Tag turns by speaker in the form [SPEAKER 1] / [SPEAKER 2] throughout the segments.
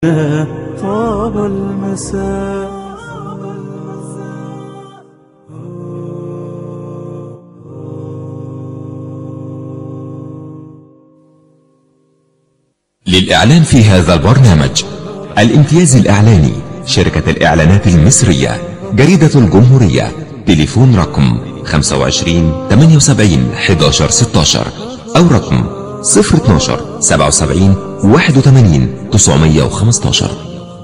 [SPEAKER 1] طاب المساء.
[SPEAKER 2] للإعلان في هذا البرنامج الامتياز الإعلاني شركة الإعلانات المصرية جريدة الجمهورية. تليفون رقم 25 78 11 16 أو رقم 012 77 81 915.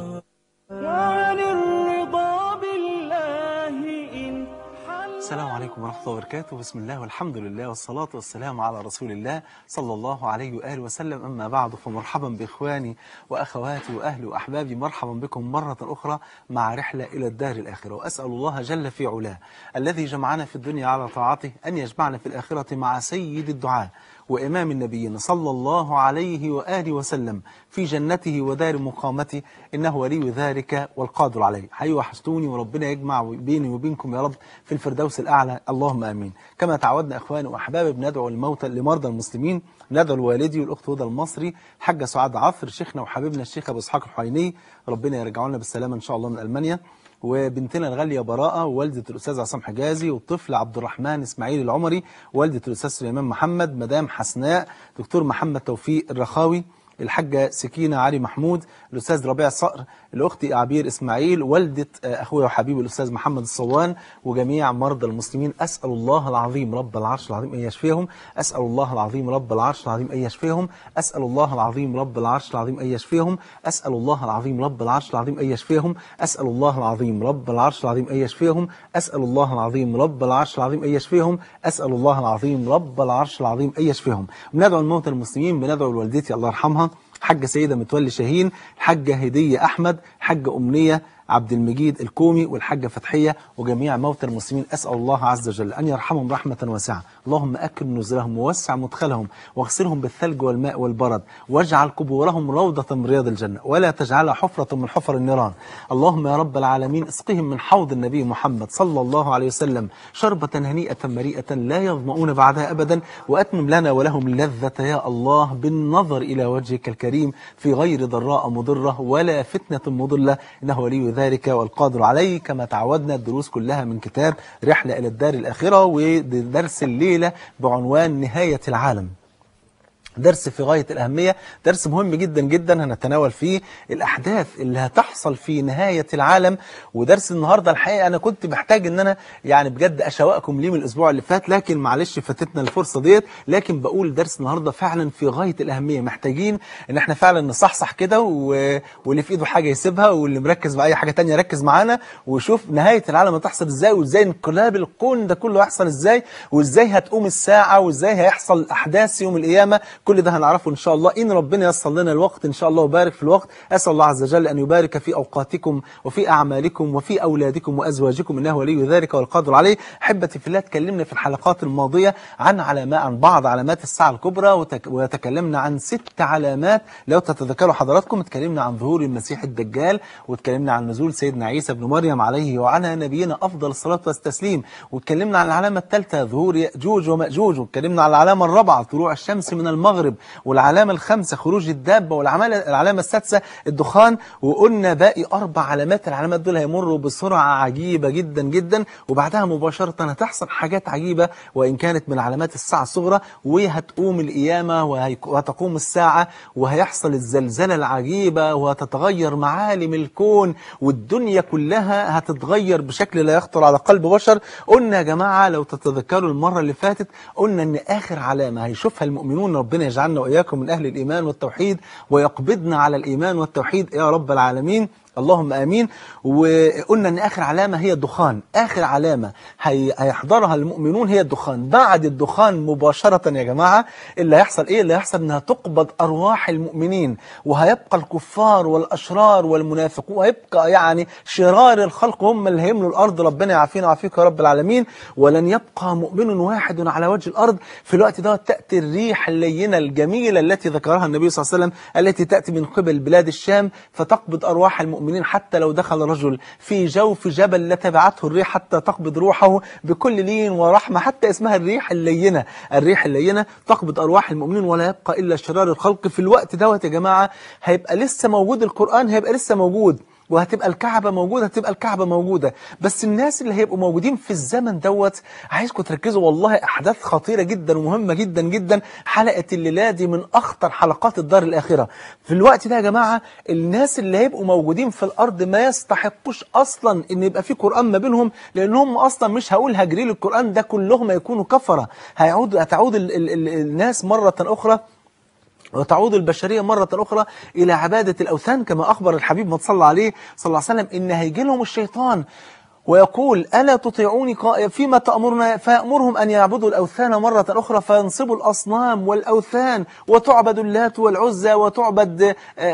[SPEAKER 1] السلام عليكم ورحمة الله وبركاته. بسم الله والحمد لله والصلاة والسلام على رسول الله صلى الله عليه وآله وسلم. أما بعد، فمرحبا بإخواني وأخواتي وأهلي وأحبابي، مرحبا بكم مرة أخرى مع رحلة إلى الدار الآخرة. وأسأل الله جل في علاه الذي جمعنا في الدنيا على طاعته أن يجمعنا في الآخرة مع سيد الدعاء وإمام النبيين صلى الله عليه وآله وسلم في جنته ودار مقامته، إنه ولي ذلك والقادر عليه. حي وحشتوني، وربنا يجمع بيني وبينكم يا رب في الفردوس الأعلى، اللهم آمين. كما تعودنا إخواني وأحبابي، بندعو الموتى لمرضى المسلمين، ندعو الوالدي والأخت هدى المصري، حاجة سعاد عفر، شيخنا وحبيبنا الشيخ أبو إسحاق الحويني، ربنا يرجعوا لنا بالسلامة إن شاء الله من ألمانيا، وبنتنا الغالية براءة، ووالدة الأستاذ عصام حجازي، والطفل عبد الرحمن إسماعيل العمري، والدة الأستاذ سليمان محمد، مدام حسناء، دكتور محمد توفيق الرخاوي، الحاجة سكينة علي محمود، الأستاذ ربيع صقر، الأخت عبير إسماعيل، والدة أخويا وحبيبي الأستاذ محمد الصوان، وجميع مرضى المسلمين. أسأل الله العظيم رب العرش العظيم أن يشفيهم، أسأل الله العظيم رب العرش العظيم أن يشفيهم، أسأل الله العظيم رب العرش العظيم أن يشفيهم، أسأل الله العظيم رب العرش العظيم أن يشفيهم، أسأل الله العظيم رب العرش العظيم أن يشفيهم، أسأل الله العظيم رب العرش العظيم أن يشفيهم، أسأل الله العظيم رب العرش العظيم أن يشفيهم. بندعو الموتى المسلمين، بندعو لوالدتي الله يرحمها حاجة سيدة متولي شاهين، حاجة هدية أحمد، حاجة أمنية عبد المجيد الكومي، والحاجة فتحية، وجميع موتى المسلمين. أسأل الله عز وجل أن يرحمهم رحمة واسعة. اللهم أكرم نزلهم ووسع مدخلهم واغسلهم بالثلج والماء والبرد، واجعل قبورهم روضة من رياض الجنة، ولا تجعلها حفرة من حفر النيران. اللهم يا رب العالمين اسقهم من حوض النبي محمد صلى الله عليه وسلم شربة هنيئة مريئة لا يظمؤون بعدها أبدا، وأتمم لنا ولهم اللذة يا الله بالنظر إلى وجهك الكريم في غير ضراء مضرة ولا فتنة مضلة، إنه ولي ذلك والقادر عليه. كما تعودنا الدروس كلها من كتاب رحلة إلى الدار الآخرة، ودرس الليلة بعنوان نهاية العالم. درس في غاية الأهمية، درس مهم جدا جدا، هنتناول فيه الأحداث اللي هتحصل في نهاية العالم. ودرس النهاردة الحقيقة أنا كنت محتاج أن أنا يعني بجد أشوقكم ليه من الأسبوع اللي فات، لكن معلش فاتتنا الفرصة ديت. لكن بقول درس النهاردة فعلا في غاية الأهمية، محتاجين أن احنا فعلا نصحصح كده، واللي في إيده حاجة يسيبها، واللي مركز بأي حاجة تانية يركز معانا، وشوف نهاية العالم هتحصل إزاي، وإزاي انقلاب الكون ده كله هيحصل إزاي، وإزاي هتقوم الساعة، وإزاي هيحصل أحداث يوم القيامة. كل ده هنعرفه إن شاء الله إن ربنا ييسر لنا الوقت إن شاء الله وبارك في الوقت. أسأل الله عز وجل أن يبارك في أوقاتكم وفي أعمالكم وفي أولادكم وأزواجكم، إنه ولي ذلك والقادر عليه. أحبتي في الله، تكلمنا في الحلقات الماضية عن بعض علامات الساعة الكبرى، وتكلمنا عن 6 علامات. لو تتذكروا حضراتكم، اتكلمنا عن ظهور المسيح الدجال، واتكلمنا عن نزول سيدنا عيسى بن مريم عليه وعلى نبينا أفضل الصلاة والتسليم، واتكلمنا عن العلامة الثالثة ظهور يأجوج ومأجوج، واتكلمنا عن العلامة الرابعة طلوع الشمس من المغرب، والعلامة الخامسة خروج الدابة، والعلامة السادسة الدخان. وقلنا باقي 4 علامات. العلامات دول هيمروا بسرعة عجيبة جدا جدا، وبعدها مباشرة هتحصل حاجات عجيبة وإن كانت من علامات الساعة الصغرى، وهتقوم القيامة وهتقوم الساعة، وهيحصل الزلزلة العجيبة، وهتتغير معالم الكون، والدنيا كلها هتتغير بشكل لا يخطر على قلب بشر. قلنا يا جماعة لو تتذكروا المرة اللي فاتت، قلنا إن آخر علامة هيشوفها المؤمنون، ربنا يجعلنا وإياكم من أهل الإيمان والتوحيد، ويقبضنا على الإيمان والتوحيد يا رب العالمين، اللهم آمين. وقلنا أن آخر علامة هي الدخان. آخر علامة هيحضرها المؤمنون هي الدخان. بعد الدخان مباشرة يا جماعة اللي هيحصل إيه؟ اللي هيحصل أنها تقبض أرواح المؤمنين، وهيبقى الكفار والأشرار والمنافقون، وهيبقى يعني شرار الخلق هم اللي هيملوا الأرض. ربنا يعافينا ويعافيك يا رب العالمين. ولن يبقى مؤمن واحد على وجه الأرض. في الوقت ده تأتي الريح اللينة الجميلة التي ذكرها النبي صلى الله عليه وسلم، التي تأتي من قبل بلاد الشام، فتقبض أرواح المؤمنين المؤمنين حتى لو دخل رجل في جوف جبل لتبعته الريح حتى تقبض روحه بكل لين ورحمة، حتى اسمها الريح اللينة. الريح اللينة تقبض أرواح المؤمنين ولا يبقى إلا شرار الخلق. في الوقت دوت يا جماعة هيبقى لسه موجود القرآن، هيبقى لسه موجود، وهتبقى الكعبة موجودة، هتبقى الكعبة موجودة. بس الناس اللي هيبقوا موجودين في الزمن دوت عايزكم تركزوا، والله أحداث خطيرة جدا ومهمة جدا جدا. حلقة الليلة دي من أخطر حلقات الدار الآخرة. في الوقت ده يا جماعة الناس اللي هيبقوا موجودين في الأرض ما يستحقوش أصلا إن يبقى في قرآن ما بينهم، لأنهم أصلا مش هقول هجري القرآن ده كلهم هيكونوا كفرة. هتعود الناس مرة أخرى وتعود البشرية مرة أخرى إلى عبادة الأوثان، كما أخبر الحبيب ما صلى عليه صلى الله عليه وسلم إن هيجي لهم الشيطان ويقول ألا تطيعوني فيما تأمرنا، فيأمرهم أن يعبدوا الأوثان مرة أخرى، فينصبوا الأصنام والأوثان وتعبد اللات والعزى وتعبد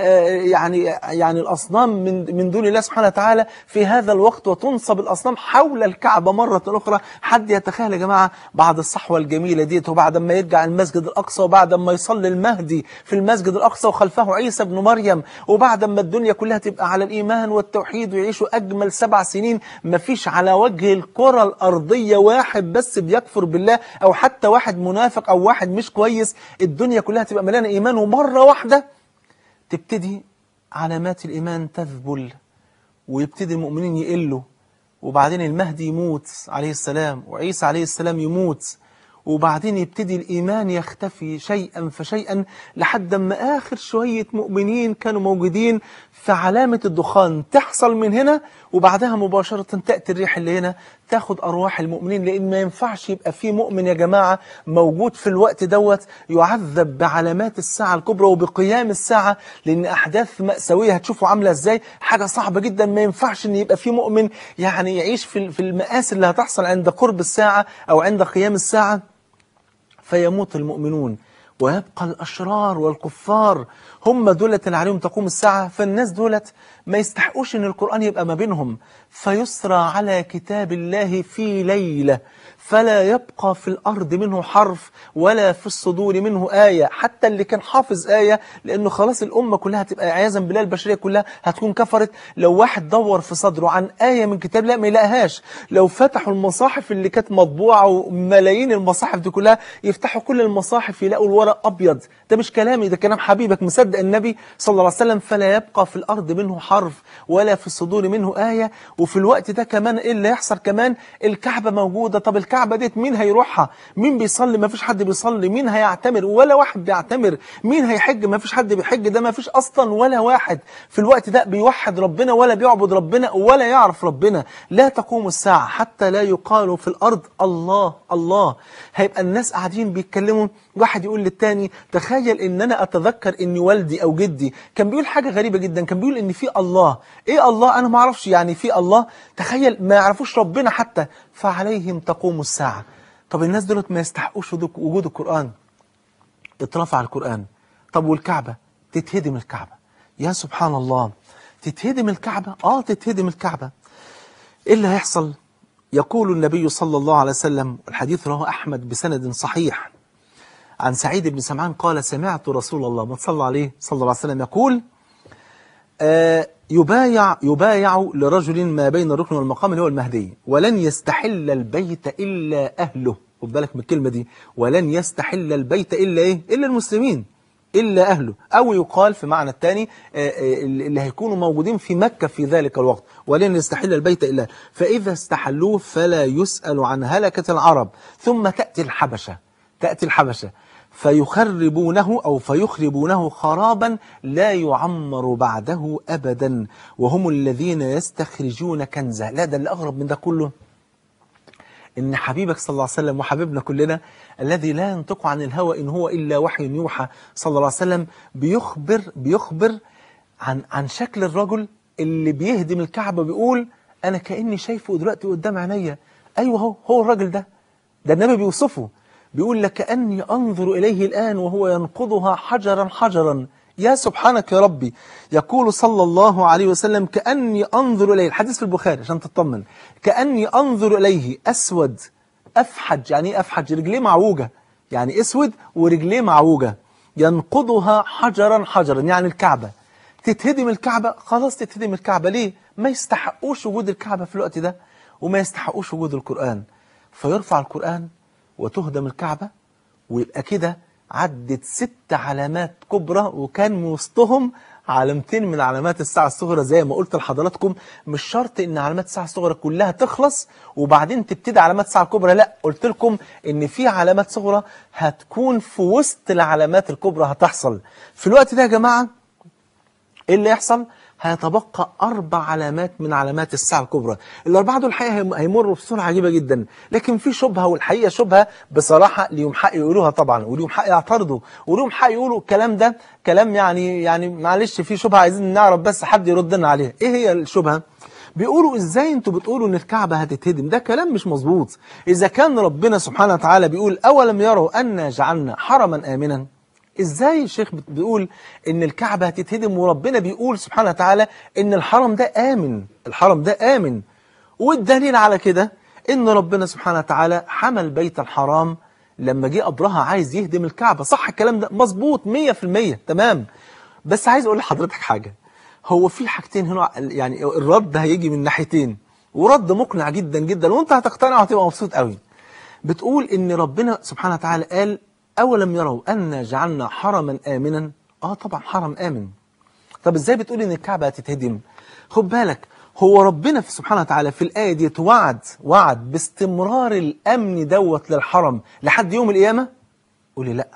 [SPEAKER 1] يعني الأصنام من دون الله سبحانه وتعالى في هذا الوقت، وتنصب الأصنام حول الكعبة مرة أخرى. حد يتخيل يا جماعة بعد الصحوة الجميلة ديت، وبعد ما يرجع المسجد الأقصى، وبعد ما يصلي المهدي في المسجد الأقصى وخلفه عيسى بن مريم، وبعد ما الدنيا كلها تبقى على الإيمان والتوحيد ويعيشوا أجمل 7 سنين، مفيش على وجه الكرة الأرضية واحد بس بيكفر بالله، أو حتى واحد منافق أو واحد مش كويس، الدنيا كلها تبقى مليانة إيمان، ومرة واحدة تبتدي علامات الإيمان تذبل، ويبتدي المؤمنين يقلوا، وبعدين المهدي يموت عليه السلام، وعيسى عليه السلام يموت، وبعدين يبتدي الإيمان يختفي شيئا فشيئا، لحد ما آخر شوية مؤمنين كانوا موجودين في علامة الدخان تحصل من هنا، وبعدها مباشرة تأتي الريح اللي هنا تاخد أرواح المؤمنين. لأن ما ينفعش يبقى في مؤمن يا جماعة موجود في الوقت دوت يعذب بعلامات الساعة الكبرى وبقيام الساعة، لأن أحداث مأساوية هتشوفوا عاملة إزاي، حاجة صعبة جدا. ما ينفعش أن يبقى في مؤمن يعني يعيش في المآسي اللي هتحصل عند قرب الساعة أو عند قيام الساعة، فيموت المؤمنون ويبقى الأشرار والكفار هم دولة اللي عليهم تقوم الساعة. فالناس دولت ما يستحقوش أن القرآن يبقى ما بينهم، فيسرى على كتاب الله في ليلة فلا يبقى في الأرض منه حرف ولا في الصدور منه آية. حتى اللي كان حافظ آية، لأنه خلاص الأمة كلها هتبقى عياذا بالله البشرية كلها هتكون كفرت. لو واحد دور في صدره عن آية من كتاب الله ما يلاقيهاش. لو فتحوا المصاحف اللي كانت مطبوعة وملايين المصاحف دي كلها، يفتحوا كل المصاحف يلاقوا الورق أبيض. ده مش كلامي، ده كلام حبيبك مصدق النبي صلى الله عليه وسلم. فلا يبقى في الأرض منه حرف ولا في الصدور منه آية. وفي الوقت ده كمان إيه اللي يحصل كمان؟ الكعبة موجودة. طب الكعبة ديت مين هيروحها؟ مين بيصلي؟ ما فيش حد بيصلي. مين هيعتمر؟ ولا واحد بيعتمر. مين هيحج؟ ما فيش حد بيحج. ده ما فيش أصلا ولا واحد في الوقت ده بيوحد ربنا ولا بيعبد ربنا ولا يعرف ربنا. لا تقوم الساعة حتى لا يقال في الأرض الله الله. هيبقى الناس قاعدين بيتكلموا، واحد يقول للتاني تخيل ان انا اتذكر ان والدي او جدي كان بيقول حاجة غريبة جدا، كان بيقول ان في الله. ايه الله؟ انا ما اعرفش يعني في الله. تخيل ما يعرفوش ربنا حتى. فعليهم تقوم الساعة. طب الناس دولت ما يستحقوش وجود القرآن. اترفع القرآن. طب والكعبة؟ تتهدم الكعبة. يا سبحان الله، تتهدم الكعبة. تتهدم الكعبة. ايه اللي هيحصل؟ يقول النبي صلى الله عليه وسلم، الحديث رواه أحمد بسند صحيح عن سعيد بن سمعان قال سمعت رسول الله ما صلى عليه صلى الله عليه وسلم يقول يبايع لرجل ما بين الركن والمقام اللي هو المهدي، ولن يستحل البيت إلا أهله. خد بالك من الكلمة دي، ولن يستحل البيت إلا إيه؟ إلا المسلمين، إلا أهله. أو يقال في معنى الثاني اللي هيكونوا موجودين في مكة في ذلك الوقت، ولن يستحل البيت إلا. فإذا استحلوه فلا يسأل عن هلكة العرب. ثم تأتي الحبشة فيخربونه أو فيخربونه خرابا لا يعمر بعده أبدا، وهم الذين يستخرجون كنزه. لا، ده اللي أغرب من ده كله، إن حبيبك صلى الله عليه وسلم وحبيبنا كلنا الذي لا ينطق عن الهوى إن هو إلا وحي يوحى صلى الله عليه وسلم بيخبر عن شكل الرجل اللي بيهدم الكعبة. بيقول أنا كأني شايفه دلوقتي قدام عينيا. أيوه هو الراجل ده النبي بيوصفه، بيقول لكأني أنظر إليه الآن وهو ينقضها حجرا حجرا. يا سبحانك يا ربي. يقول صلى الله عليه وسلم كأني أنظر إليه، الحديث في البخاري عشان تطمن، كأني أنظر إليه أسود أفحج. يعني إيه أفحج؟ رجليه معوجة، يعني أسود ورجليه معوجة. ينقضها حجرا حجرا، يعني الكعبة تتهدم الكعبة، خلاص تتهدم الكعبة. ليه؟ ما يستحقوش وجود الكعبة في الوقت ده، وما يستحقوش وجود القرآن. فيرفع القرآن وتهدم الكعبة، ويبقى كده عدت 6 علامات كبرى، وكان من وسطهم علامتين من علامات الساعة الصغرى. زي ما قلت لحضراتكم مش شرط ان علامات الساعة الصغرى كلها تخلص وبعدين تبتدي علامات الساعة الكبرى، لا، قلت لكم ان في علامات صغرى هتكون في وسط العلامات الكبرى هتحصل في الوقت ده. يا جماعة ايه اللي يحصل؟ هيتبقى 4 علامات من علامات الساعة الكبرى. ال4 دول الحقيقة هيمروا بسرعة عجيبة جدا، لكن في شبهة، والحقيقة شبهة بصراحة ليهم حق يقولوها طبعا، وليهم حق يعترضوا، وليهم حق يقولوا الكلام ده كلام يعني معلش في شبهة عايزين نعرف بس حد يرد لنا عليها. ايه هي الشبهة؟ بيقولوا ازاي انتوا بتقولوا ان الكعبة هتتهدم؟ ده كلام مش مظبوط. اذا كان ربنا سبحانه وتعالى بيقول اولم يروا أنا جعلنا حرما آمنا، ازاي الشيخ بيقول ان الكعبة هتتهدم وربنا بيقول سبحانه وتعالى ان الحرم ده آمن؟ الحرم ده آمن. والدليل على كده ان ربنا سبحانه وتعالى حمى البيت الحرام لما جه أبرهة عايز يهدم الكعبة. صح الكلام ده؟ مظبوط 100% تمام. بس عايز اقول لحضرتك حاجة، هو في حاجتين هنا، يعني الرد هيجي من ناحيتين، ورد مقنع جدا جدا، وانت هتقتنع وهتبقى مبسوط قوي. بتقول ان ربنا سبحانه وتعالى قال أولم يروا أنا جعلنا حرما آمنا؟ طبعا حرم آمن. طب إزاي بتقول إن الكعبة هتتهدم؟ خد بالك، هو ربنا سبحانه وتعالى في الآية دي وعد باستمرار الأمن دوت للحرم لحد يوم القيامة؟ قولي لأ.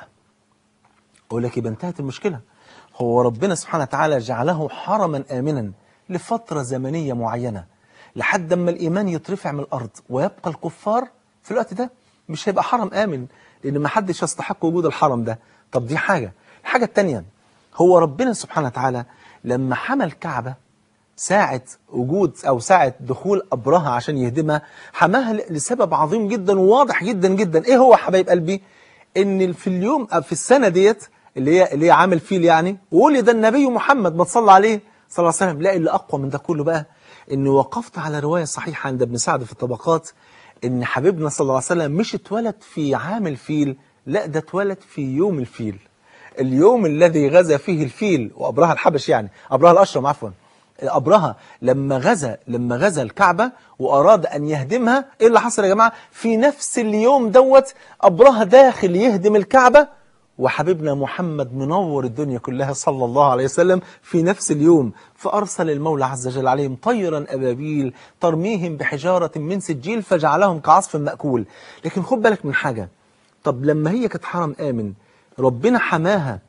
[SPEAKER 1] أقول لك يبقى انتهت المشكلة. هو ربنا سبحانه وتعالى جعله حرما آمنا لفترة زمنية معينة لحد ما الإيمان يترفع من الأرض ويبقى الكفار في الوقت ده مش هيبقى حرم آمن، لأن ما حدش يستحق وجود الحرم ده. طب دي حاجة. الحاجة التانية، هو ربنا سبحانه وتعالى لما حمى الكعبة ساعة وجود أو ساعة دخول أبرهة عشان يهدمها، حماها لسبب عظيم جدا وواضح جدا جدا. إيه هو حبايب قلبي؟ إن في اليوم في السنة ديت اللي هي عامل فيل يعني، ولد النبي محمد، ما تصلى عليه صلى الله عليه وسلم. لا، اللي أقوى من ده كله بقى إني وقفت على رواية صحيحة عند ابن سعد في الطبقات إن حبيبنا صلى الله عليه وسلم مش اتولد في عام الفيل، لا، ده اتولد في يوم الفيل، اليوم الذي غزا فيه الفيل وأبرهة الحبش، يعني أبرهة الأشرم عفوا. أبرهة لما غزا الكعبة وأراد أن يهدمها، إيه اللي حصل يا جماعة؟ في نفس اليوم دوت أبرهة داخل يهدم الكعبة، وحبيبنا محمد منور الدنيا كلها صلى الله عليه وسلم في نفس اليوم. فأرسل المولى عز وجل عليهم طيرا أبابيل ترميهم بحجارة من سجيل فجعلهم كعصف مأكول. لكن خد بالك من حاجة، طب لما هي كانت حرم آمن ربنا حماها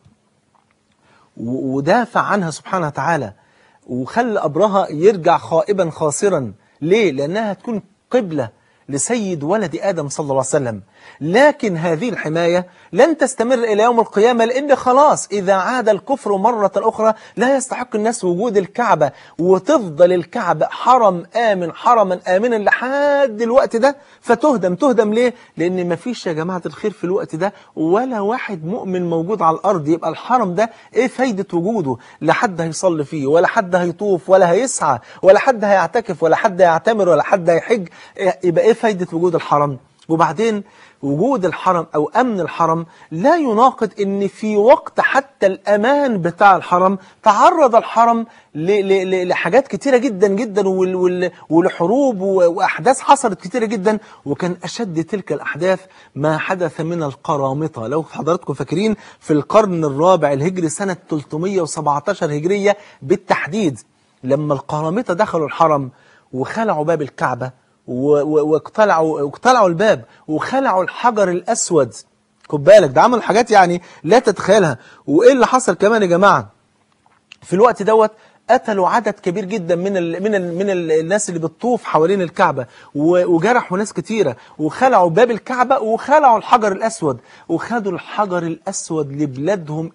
[SPEAKER 1] ودافع عنها سبحانه وتعالى وخلى أبرهة يرجع خائبا خاسرا. ليه؟ لأنها تكون قبلة لسيد ولد آدم صلى الله عليه وسلم. لكن هذه الحماية لن تستمر إلى يوم القيامة، لأن خلاص إذا عاد الكفر مرة أخرى لا يستحق الناس وجود الكعبة، وتفضل الكعبة حرم آمن حرما آمنا لحد الوقت ده. تهدم ليه؟ لأن ما فيش يا جماعة الخير في الوقت ده ولا واحد مؤمن موجود على الأرض. يبقى الحرم ده إيه فايدة وجوده؟ لا حد هيصلي فيه، ولا حد هيطوف، ولا هيسعى، ولا حد هيعتكف، ولا حد هيعتمر، ولا حد هيحج. يبقى إيه فايدة وجود الحرم؟ وبعدين وجود الحرم أو أمن الحرم لا يناقض إن في وقت حتى الأمان بتاع الحرم تعرض الحرم لحاجات كتيرة جدا جدا ولحروب وأحداث حصلت كتيرة جدا. وكان أشد تلك الأحداث ما حدث من القرامطة. لو حضراتكم فاكرين في القرن الرابع الهجري سنة 317 هجرية بالتحديد، لما القرامطة دخلوا الحرم وخلعوا باب الكعبة واقتلعوا الباب وخلعوا الحجر الأسود. خد بالك ده عمل حاجات يعني لا تتخيلها. وإيه اللي حصل كمان يا جماعة؟ في الوقت دوت قتلوا عدد كبير جدا من الناس اللي بتطوف حوالين الكعبة، وجرحوا ناس كتيرة، وخلعوا باب الكعبة وخلعوا الحجر الأسود، وخدوا الحجر الأسود لبلادهم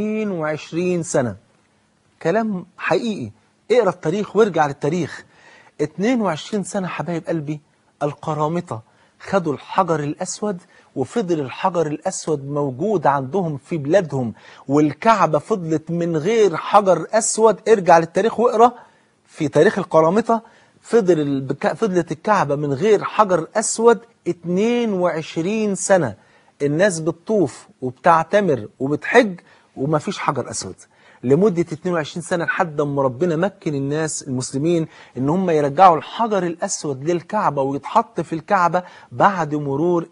[SPEAKER 1] 22 سنة. كلام حقيقي، اقرأ التاريخ وارجع للتاريخ. 22 سنة حبايب قلبي القرامطة خدوا الحجر الأسود، وفضل الحجر الأسود موجود عندهم في بلادهم، والكعبة فضلت من غير حجر أسود. ارجع للتاريخ واقرأ في تاريخ القرامطة، فضلت الكعبة من غير حجر أسود 22 سنة. الناس بتطوف وبتعتمر وبتحج وما فيش حجر أسود. لمدة 22 سنة لحد ما ربنا مكن الناس المسلمين ان هم يرجعوا الحجر الأسود للكعبة ويتحط في الكعبة بعد مرور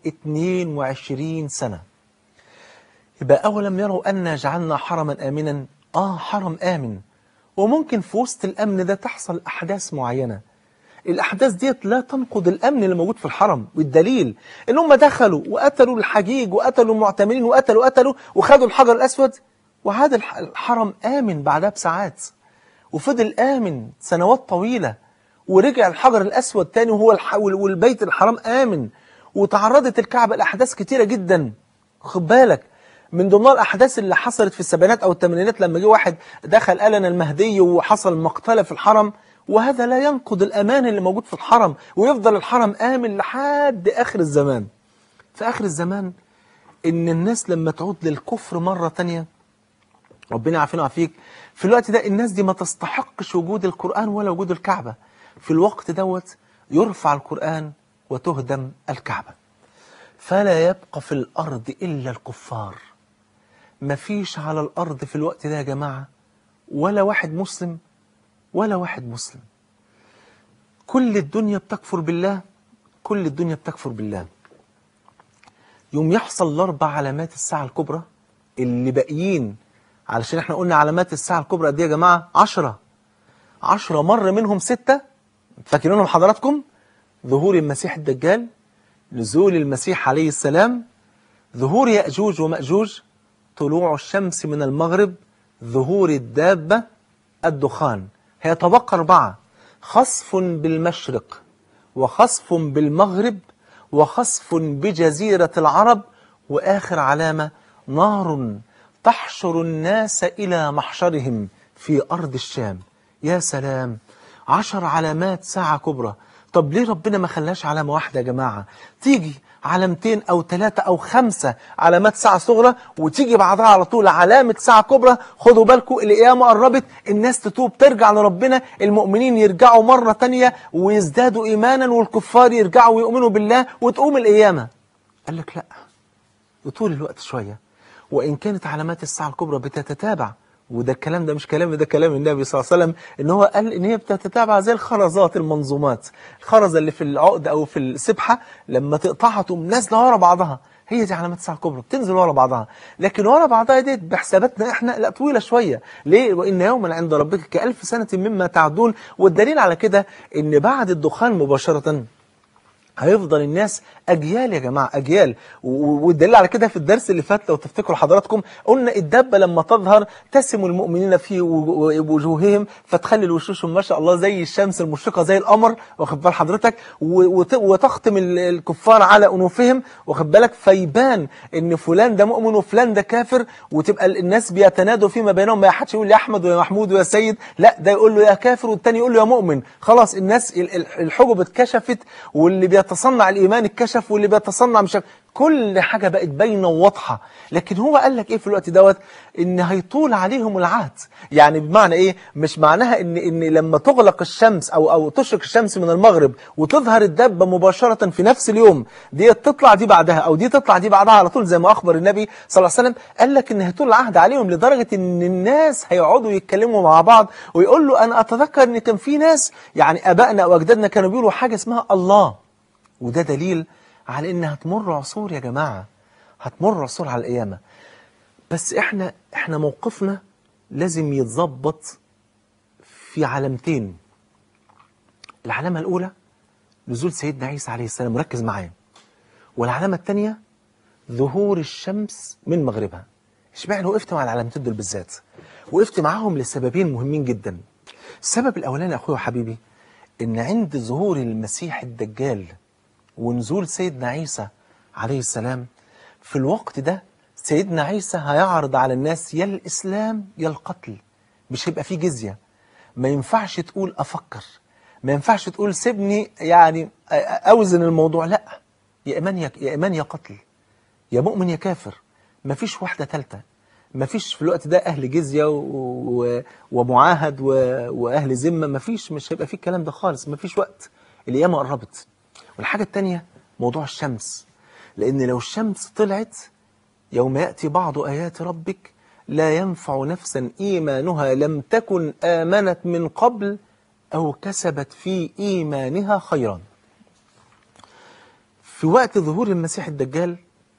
[SPEAKER 1] 22 سنة. يبقى أولم يروا أنا جعلنا حرما آمنا؟ حرم آمن، وممكن في وسط الأمن ده تحصل أحداث معينة. الأحداث ديت لا تنقض الأمن اللي موجود في الحرم، والدليل إن هم دخلوا وقتلوا الحجيج وقتلوا المعتمرين وقتلوا وخدوا الحجر الأسود، وهذا الحرم آمن بعدها بساعات، وفضل آمن سنوات طويلة، ورجع الحجر الأسود تاني والبيت الحرام آمن. وتعرضت الكعبة لأحداث كتيرة جدا. خد بالك من ضمن الأحداث اللي حصلت في السبعينات أو الثمانينات لما جه واحد دخل قال أنا المهدي وحصل مقتلة في الحرم، وهذا لا ينقض الأمان اللي موجود في الحرم، ويفضل الحرم آمن لحد آخر الزمان. في آخر الزمان إن الناس لما تعود للكفر مرة تانية، ربنا يعافينا ويعافيك، في الوقت ده الناس دي ما تستحقش وجود القرآن ولا وجود الكعبة. في الوقت دوت يرفع القرآن وتهدم الكعبة، فلا يبقى في الأرض إلا الكفار. مفيش على الأرض في الوقت ده يا جماعة ولا واحد مسلم ولا واحد مسلم. كل الدنيا بتكفر بالله، كل الدنيا بتكفر بالله. يوم يحصل الأربع علامات الساعة الكبرى اللي باقيين، علشان احنا قلنا علامات الساعة الكبرى دي يا جماعة 10 مر منهم 6، فاكرينهم حضراتكم؟ ظهور المسيح الدجال، نزول المسيح عليه السلام، ظهور يأجوج ومأجوج، طلوع الشمس من المغرب، ظهور الدابة، الدخان. هيتبقى 4: خسف بالمشرق، وخسف بالمغرب، وخسف بجزيرة العرب، وآخر علامة نار تحشر الناس إلى محشرهم في أرض الشام. يا سلام، 10 علامات ساعة كبرى. طب ليه ربنا ما خلاش علامة واحدة يا جماعة؟ تيجي علامتين أو 3 أو 5 علامات ساعة صغرى، وتيجي بعدها على طول علامة ساعة كبرى. خدوا بالكم القيامة قربت، الناس تتوب ترجع لربنا، المؤمنين يرجعوا مرة تانية ويزدادوا إيمانا، والكفار يرجعوا ويؤمنوا بالله، وتقوم القيامة. قال لك لا، يطول الوقت شوية. وإن كانت علامات الساعة الكبرى بتتتابع، وده الكلام ده مش كلامي، ده كلام النبي صلى الله عليه وسلم، ان هو قال ان هي بتتتابع زي الخرزات، المنظومات، الخرزة اللي في العقد او في السبحة لما تقطعها تقوم نازله ورا بعضها، هي دي علامات الساعة الكبرى، بتنزل ورا بعضها. لكن ورا بعضها دي بحساباتنا احنا لا، طويلة شوية. ليه؟ وإن يوما عند ربك كألف سنة مما تعدون. والدليل على كده ان بعد الدخان مباشرة هيفضل الناس أجيال يا جماعة، أجيال. والدليل على كده في الدرس اللي فات لو تفتكروا حضراتكم، قلنا الدابة لما تظهر تسم المؤمنين في وجوههم، فتخلي الوشوشهم ما شاء الله زي الشمس المشرقة زي القمر، واخد بال حضرتك، وتختم الكفار على أنوفهم، واخد بالك، فيبان إن فلان ده مؤمن وفلان ده كافر، وتبقى الناس بيتنادوا فيما بينهم، ما حدش يقول يا أحمد ويا محمود ويا سيد، لا، ده يقول له يا كافر والتاني يقول له يا مؤمن. خلاص الناس الحجب اتكشفت، واللي بيتصنع الإيمان اتكشف، واللي بيتصنع مش كل حاجة بقت باينة وواضحة. لكن هو قال لك ايه في الوقت دوت؟ ان هيطول عليهم العهد. يعني بمعنى ايه؟ مش معناها ان لما تغلق الشمس او تشرق الشمس من المغرب وتظهر الدابة مباشرة في نفس اليوم، دي تطلع دي بعدها او دي تطلع دي بعدها على طول، زي ما اخبر النبي صلى الله عليه وسلم. قال لك ان هيطول العهد عليهم لدرجة ان الناس هيقعدوا يتكلموا مع بعض، ويقول له انا اتذكر ان كان في ناس، يعني ابائنا واجدادنا كانوا بيقولوا حاجة اسمها الله. وده دليل على ان هتمر عصور يا جماعة، هتمر عصور على القيامة. بس احنا موقفنا لازم يتظبط في علامتين. العلامة الأولى نزول سيدنا عيسى عليه السلام، ركز معايا. والعلامة الثانية ظهور الشمس من مغربها. اشمعنى وقفت مع العلامتين دول بالذات؟ وقفت معاهم لسببين مهمين جدا. السبب الأولاني يا أخوي وحبيبي، إن عند ظهور المسيح الدجال ونزول سيدنا عيسى عليه السلام، في الوقت ده سيدنا عيسى هيعرض على الناس يا الإسلام يا القتل. مش هيبقى فيه جزية. ما ينفعش تقول أفكر، ما ينفعش تقول سيبني يعني أوزن الموضوع، لا، يا إيمان يا قتل، يا مؤمن يا كافر. ما فيش واحدة ثالثة. ما فيش في الوقت ده أهل جزية ومعاهد وأهل ذمة، ما فيش، مش هيبقى فيه الكلام ده خالص. ما فيش وقت، القيامة قربت. والحاجة الثانية موضوع الشمس، لأن لو الشمس طلعت يوم يأتي بعض آيات ربك لا ينفع نفسا إيمانها لم تكن آمنت من قبل أو كسبت في إيمانها خيرا. في وقت ظهور المسيح الدجال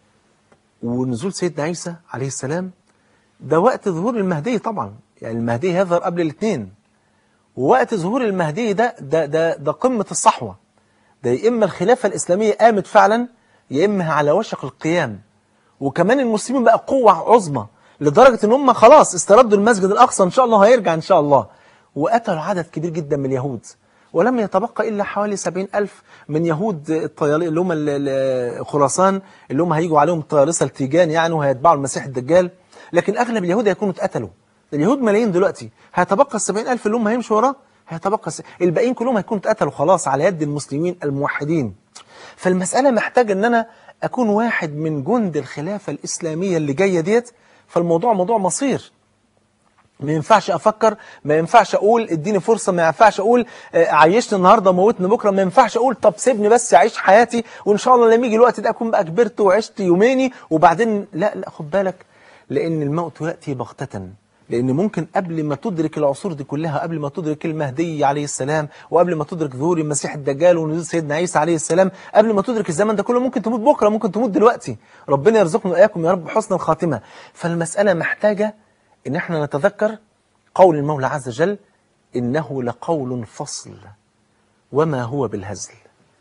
[SPEAKER 1] ونزول سيدنا عيسى عليه السلام، ده وقت ظهور المهدي طبعا، يعني المهدي هيظهر قبل الاثنين. ووقت ظهور المهدي ده قمة الصحوة، ده يا إما الخلافة الإسلامية قامت فعلا يا إما على وشك القيام. وكمان المسلمين بقى قوة عظمى لدرجة إن هم خلاص استردوا المسجد الأقصى، إن شاء الله هيرجع إن شاء الله. وقتلوا عدد كبير جدا من اليهود، ولم يتبقى إلا حوالي 70,000 من يهود الطيالسة اللي هم خراسان، اللي هم هيجوا عليهم الطيالسة التيجان يعني، وهيتبعوا المسيح الدجال. لكن أغلب اليهود هيكونوا اتقتلوا. اليهود ملايين دلوقتي، هيتبقى 70,000 اللي هم هيمشوا وراه، هيتبقى الباقيين كلهم هيكونوا اتقتلوا خلاص على يد المسلمين الموحدين. فالمسألة محتاجة إن أنا أكون واحد من جند الخلافة الإسلامية اللي جاية ديت. فالموضوع موضوع مصير، ما ينفعش أفكر، ما ينفعش أقول اديني فرصة، ما ينفعش أقول عيشني النهاردة موتني بكرة، ما ينفعش أقول طب سيبني بس أعيش حياتي وإن شاء الله لما يجي الوقت ده أكون بقى كبرت وعشت يوميني وبعدين لا خد بالك، لأن الموت يأتي بغتة. لأن ممكن قبل ما تدرك العصور دي كلها، قبل ما تدرك المهدي عليه السلام، وقبل ما تدرك ظهور المسيح الدجال ونزول سيدنا عيسى عليه السلام، قبل ما تدرك الزمن ده كله ممكن تموت بكرة، ممكن تموت دلوقتي. ربنا يرزقنا وإياكم يا رب حسن الخاتمة. فالمسألة محتاجة إن احنا نتذكر قول المولى عز وجل: إنه لقول فصل وما هو بالهزل.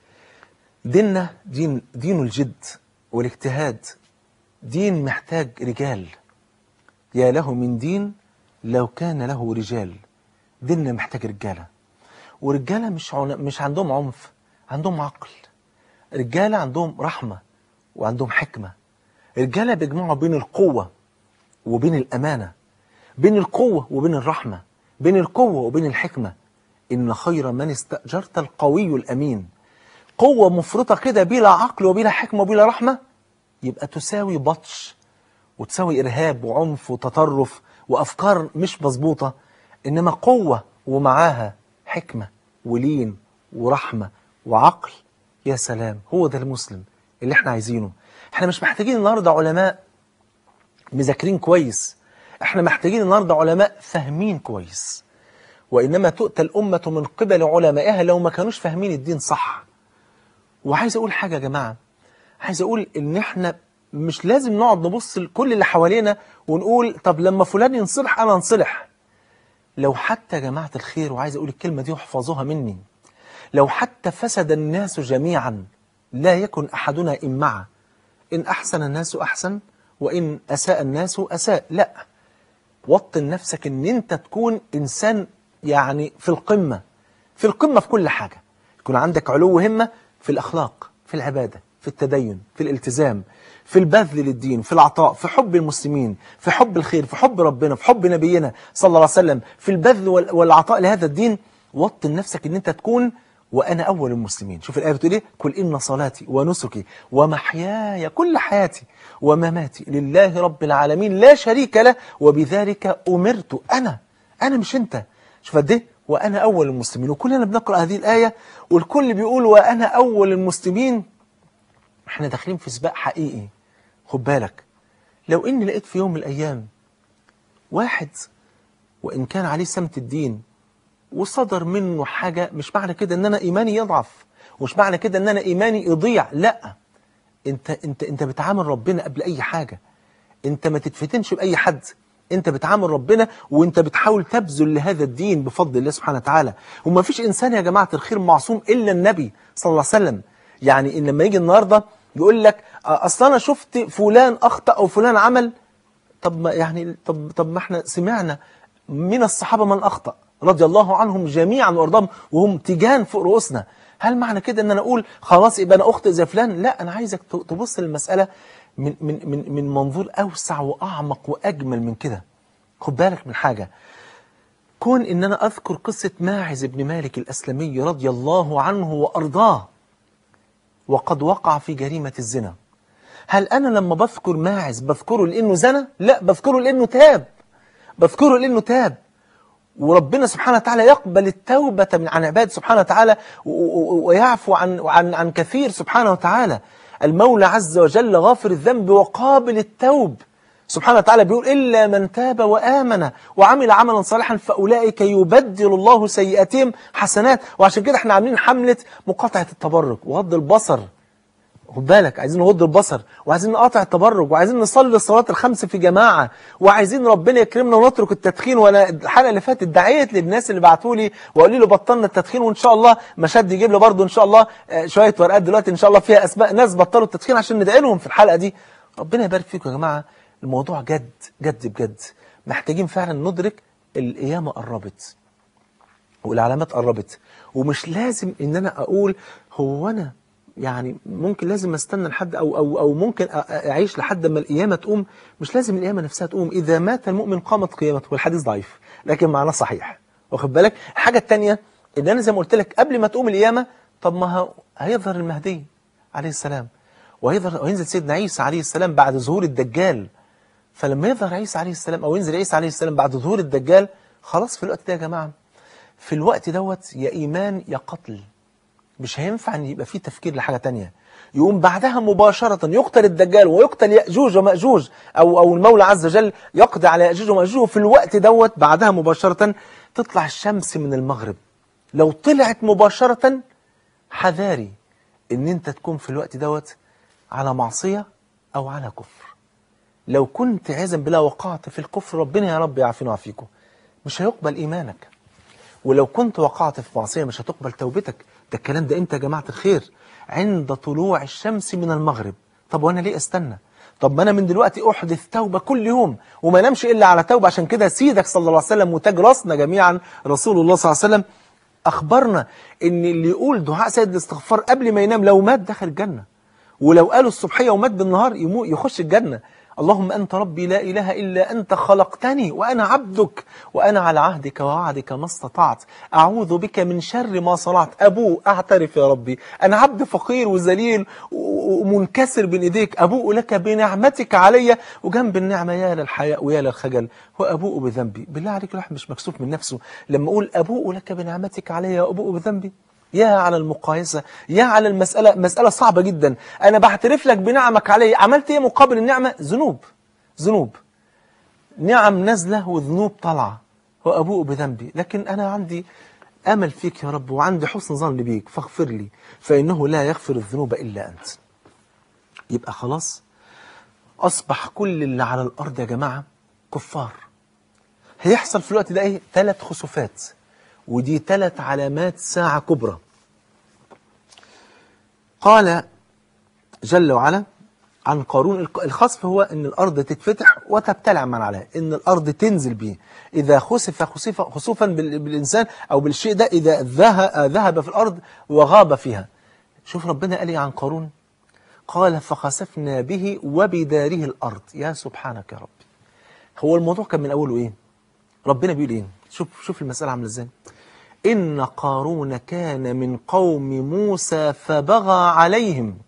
[SPEAKER 1] ديننا دين الجد والاجتهاد، دين محتاج رجال. يا له من دين لو كان له رجال. ديننا محتاج رجالة، ورجالة مش عندهم عنف، عندهم عقل. رجالة عندهم رحمة وعندهم حكمة. رجالة بيجمعوا بين القوة وبين الأمانة، بين القوة وبين الرحمة، بين القوة وبين الحكمة. إن خير من استأجرت القوي الأمين. قوة مفرطة كده بلا عقل وبلا حكمة وبلا رحمة يبقى تساوي بطش وتساوي إرهاب وعنف وتطرف وأفكار مش مظبوطة. إنما قوة ومعاها حكمة ولين ورحمة وعقل، يا سلام، هو ده المسلم اللي احنا عايزينه. احنا مش محتاجين النهاردة علماء مذاكرين كويس، احنا محتاجين النهاردة علماء فاهمين كويس. وإنما تؤتى الأمة من قبل علمائها لو ما كانوش فاهمين الدين صح. وعايز أقول حاجة يا جماعة، عايز أقول إن احنا مش لازم نقعد نبص لكل اللي حوالينا ونقول طب لما فلان ينصلح أنا انصلح. لو حتى يا جماعة الخير، وعايز أقول الكلمة دي واحفظوها مني، لو حتى فسد الناس جميعا لا يكن أحدنا إمعة. إن أحسن الناس أحسن وإن أساء الناس أساء. لا، وطن نفسك إن أنت تكون إنسان يعني في القمة، في القمة في كل حاجة. يكون عندك علو همة في الأخلاق، في العبادة، في التدين، في الالتزام، في البذل للدين، في العطاء، في حب المسلمين، في حب الخير، في حب ربنا، في حب نبينا صلى الله عليه وسلم، في البذل والعطاء لهذا الدين. وطن نفسك ان انت تكون وأنا أول المسلمين. شوف الآية بتقول إيه؟ قل إن صلاتي ونسكي ومحياي، كل حياتي ومماتي لله رب العالمين لا شريك له وبذلك أمرت. أنا مش أنت. شوف قد إيه؟ وأنا أول المسلمين. وكلنا بنقرأ هذه الآية والكل بيقول وأنا أول المسلمين. احنا داخلين في سباق حقيقي. خد بالك، لو إني لقيت في يوم من الأيام واحد وإن كان عليه سمت الدين وصدر منه حاجة، مش معنى كده ان انا ايماني يضعف، ومش معنى كده ان انا ايماني يضيع. لا، انت بتعامل ربنا قبل اي حاجة. انت ما تتفتنش باي حد، انت بتعامل ربنا وانت بتحاول تبذل لهذا الدين بفضل الله سبحانه وتعالى. وما فيش انسان يا جماعة الخير معصوم الا النبي صلى الله عليه وسلم. يعني ان لما يجي النهاردة يقول لك اصلا انا شفت فلان اخطأ او فلان عمل، طب ما يعني طب ما احنا سمعنا من الصحابة من اخطأ رضي الله عنهم جميعا وارضاهم وهم تيجان فوق رؤوسنا. هل معنى كده ان انا اقول خلاص يبقى انا اخطئ زي فلان؟ لا، انا عايزك تبص للمسألة من منظور اوسع واعمق واجمل من كده. خد بالك من حاجة، كون ان انا اذكر قصة ماعز بن مالك الاسلمي رضي الله عنه وارضاه وقد وقع في جريمة الزنا. هل انا لما بذكر ماعز بذكره لانه زنى؟ لا، بذكره لانه تاب، بذكره لانه تاب. وربنا سبحانه وتعالى يقبل التوبة عن عباده سبحانه وتعالى ويعفو عن كثير سبحانه وتعالى. المولى عز وجل غافر الذنب وقابل التوب سبحانه وتعالى بيقول إلا من تاب وآمن وعمل عملا صالحا فأولئك يبدل الله سيئاتهم حسنات. وعشان كده احنا عاملين حملة مقاطعة التبرج وغض البصر. خد بالك، عايزين نغض البصر وعايزين نقاطع التبرج وعايزين نصلي الصلاة الخمس في جماعة وعايزين ربنا يكرمنا ونترك التدخين. وانا الحلقة اللي فاتت دعيت للناس اللي بعتوا لي وقالوا لي بطلنا التدخين، وان شاء الله مشاد يجيب لي برضه ان شاء الله شوية ورقات دلوقتي ان شاء الله فيها اسماء ناس بطلوا التدخين عشان ندعي لهم في الحلقة دي. ربنا يبارك فيكم يا جماعة. الموضوع جد جد بجد، محتاجين فعلا ندرك القيامة قربت والعلامات قربت. ومش لازم ان انا اقول هو انا يعني ممكن لازم استنى لحد او ممكن اعيش لحد ما القيامه تقوم. مش لازم القيامه نفسها تقوم، اذا مات المؤمن قامت قيامته، والحديث ضعيف لكن معناه صحيح. واخد بالك؟ الحاجه الثانيه ان انا زي ما قلت لك قبل ما تقوم القيامه، طب ما هيظهر المهدي عليه السلام وينزل سيدنا عيسى عليه السلام بعد ظهور الدجال. فلما يظهر عيسى عليه السلام او ينزل عيسى عليه السلام بعد ظهور الدجال، خلاص في الوقت ده يا جماعه، في الوقت دوت يا ايمان يا قتل. مش هينفع ان يبقى فيه تفكير لحاجة تانية. يقوم بعدها مباشرة يقتل الدجال ويقتل يأجوج ومأجوج او المولى عز وجل يقضي على يأجوج ومأجوج. وفي الوقت دوت بعدها مباشرة تطلع الشمس من المغرب. لو طلعت مباشرة حذاري ان انت تكون في الوقت دوت على معصية او على كفر. لو كنت عياذا بالله وقعت في الكفر، ربنا يا رب يعافينا ويعافيكم، مش هيقبل ايمانك. ولو كنت وقعت في معصية مش هتقبل توبتك. ده الكلام ده امتى يا جماعة الخير؟ عند طلوع الشمس من المغرب. طب وانا ليه استنى؟ طب ما انا من دلوقتي احدث توبة كل يوم وما نمش الا على توبة. عشان كده سيدك صلى الله عليه وسلم وتاج راسنا جميعا رسول الله صلى الله عليه وسلم اخبرنا ان اللي يقول دعاء سيد الاستغفار قبل ما ينام لو مات دخل الجنة، ولو قالوا الصبحية ومات بالنهار يخش الجنة. اللهم أنت ربي لا إله إلا أنت خلقتني وأنا عبدك وأنا على عهدك ووعدك ما استطعت أعوذ بك من شر ما صنعت. أبوء أعترف يا ربي أنا عبد فقير وذليل ومنكسر بين إيديك، أبوء لك بنعمتك علي وجنب النعمة يا للحياء ويا للخجل وأبوء بذنبي. بالله عليك الواحد مش مكسوف من نفسه لما أقول أبوء لك بنعمتك علي وأبوء بذنبي؟ يا على المقايسة، يا على المسألة، مسألة صعبة جدا. أنا بعترف لك بنعمك علي، عملت إيه مقابل النعمة؟ ذنوب نعم نزلة وذنوب طالعة وأبوء بذنبي. لكن أنا عندي أمل فيك يا رب وعندي حسن ظن بيك فاغفر لي فإنه لا يغفر الذنوب إلا أنت. يبقى خلاص أصبح كل اللي على الأرض يا جماعة كفار. هيحصل في الوقت ده إيه؟ 3 خسوفات، ودي 3 علامات ساعة كبرى. قال جل وعلا عن قارون الخسف هو ان الارض تتفتح وتبتلع من عليها، ان الارض تنزل به. اذا خسف خسوفا بالانسان او بالشيء ده اذا ذهب في الارض وغاب فيها. شوف ربنا قال ايه عن قارون؟ قال فخسفنا به وبداره الارض. يا سبحانك يا ربي. هو الموضوع كان من اوله ايه؟ ربنا بيقول ايه؟ شوف المسألة عامله ازاي. إن قارون كان من قوم موسى فبغى عليهم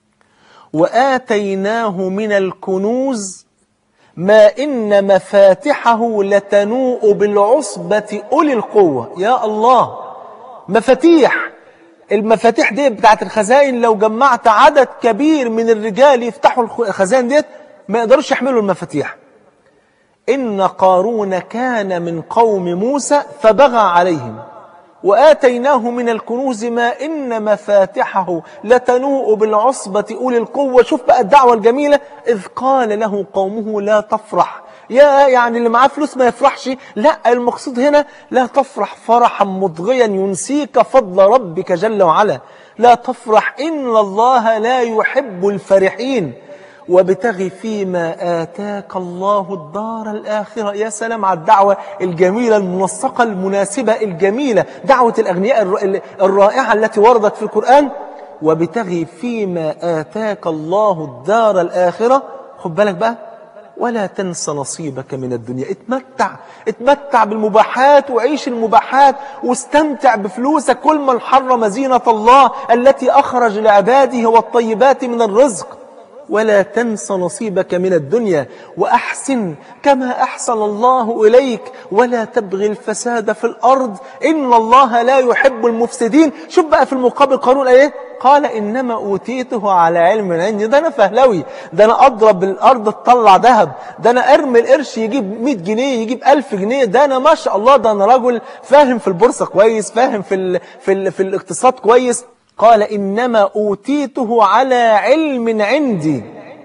[SPEAKER 1] وآتيناه من الكنوز ما إن مفاتحه لتنوء بالعصبة أولي القوة. يا الله، مفاتيح. المفاتيح دي بتاعت الخزائن لو جمعت عدد كبير من الرجال يفتحوا الخزائن ديت ما يقدرش يحملوا المفاتيح. إن قارون كان من قوم موسى فبغى عليهم وآتيناه من الكنوز ما إن مفاتحه لتنوء بالعصبة أولي القوة. شوف بقى الدعوة الجميلة. إذ قال له قومه لا تفرح. يعني اللي معاه فلوس ما يفرحش، لا، المقصود هنا لا تفرح فرحا مضغيا ينسيك فضل ربك جل وعلا. لا تفرح إن الله لا يحب الفرحين وابتغي فيما آتاك الله الدار الآخرة. يا سلام على الدعوة الجميلة المنسقة المناسبة الجميلة، دعوة الأغنياء الرائعة التي وردت في القرآن. وابتغي فيما آتاك الله الدار الآخرة. خد بالك بقى، ولا تنس نصيبك من الدنيا. اتمتع بالمباحات وعيش المباحات واستمتع بفلوسك. كل من حرم زينة الله التي أخرج لعباده والطيبات من الرزق. ولا تنس نصيبك من الدنيا وأحسن كما أحسن الله إليك ولا تبغي الفساد في الأرض إن الله لا يحب المفسدين. شوف بقى في المقابل قارون إيه؟ قال إنما أوتيته على علم عندي. ده أنا فهلوي، ده أنا أضرب الأرض تطلع ذهب، ده أنا أرمي القرش يجيب 100 جنيه يجيب 1000 جنيه، ده أنا ما شاء الله، ده أنا رجل فاهم في البورصة كويس، فاهم في الاقتصاد كويس. قال إنما أوتيته على علم عندي.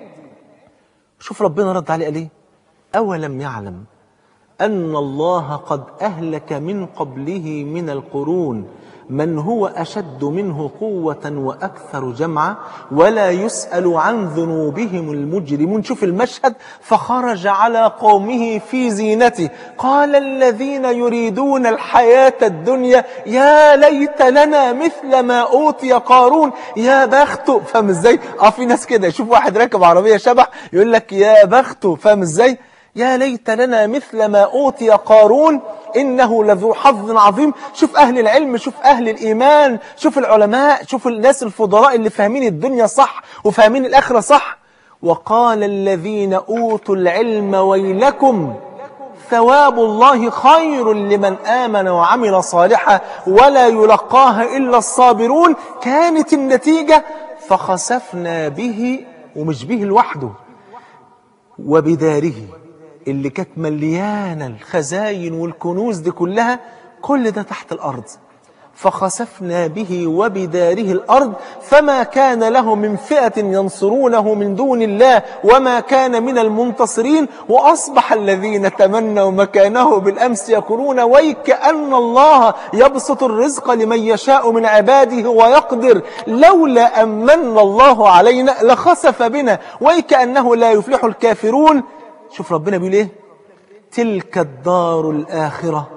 [SPEAKER 1] شوف ربنا رد عليه قال إيه؟ أولم يعلم أن الله قد أهلك من قبله من القرون من هو أشد منه قوة وأكثر جمعا ولا يسأل عن ذنوبهم المجرمون. شوف المشهد، فخرج على قومه في زينته قال الذين يريدون الحياة الدنيا يا ليت لنا مثل ما أوتي قارون يا بخته. فاهم ازاي؟ في ناس كده يشوف واحد راكب عربية شبح يقول لك يا بخته. فاهم ازاي؟ يا ليت لنا مثل ما أوتي قارون إنه لذو حظ عظيم. شوف أهل العلم، شوف أهل الإيمان، شوف العلماء، شوف الناس الفضلاء اللي فاهمين الدنيا صح وفاهمين الآخرة صح. وقال الذين أوتوا العلم ويلكم ثواب الله خير لمن آمن وعمل صالحا ولا يلقاها إلا الصابرون. كانت النتيجة فخسفنا به، ومش به لوحده، وبداره اللي كانت مليانة الخزاين والكنوز دي كلها، كل ده تحت الأرض. فخسفنا به وبداره الأرض فما كان له من فئة ينصرونه من دون الله وما كان من المنتصرين. وأصبح الذين تمنوا مكانه بالأمس يقولون ويك أن الله يبسط الرزق لمن يشاء من عباده ويقدر لولا أمن الله علينا لخسف بنا ويك أنه لا يفلح الكافرون. شوف ربنا بيقول ايه؟ تلك الدار الآخرة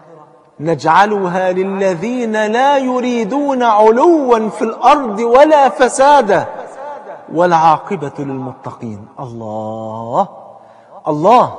[SPEAKER 1] نجعلها للذين لا يريدون علوا في الأرض ولا فسادا والعاقبة للمتقين. الله الله،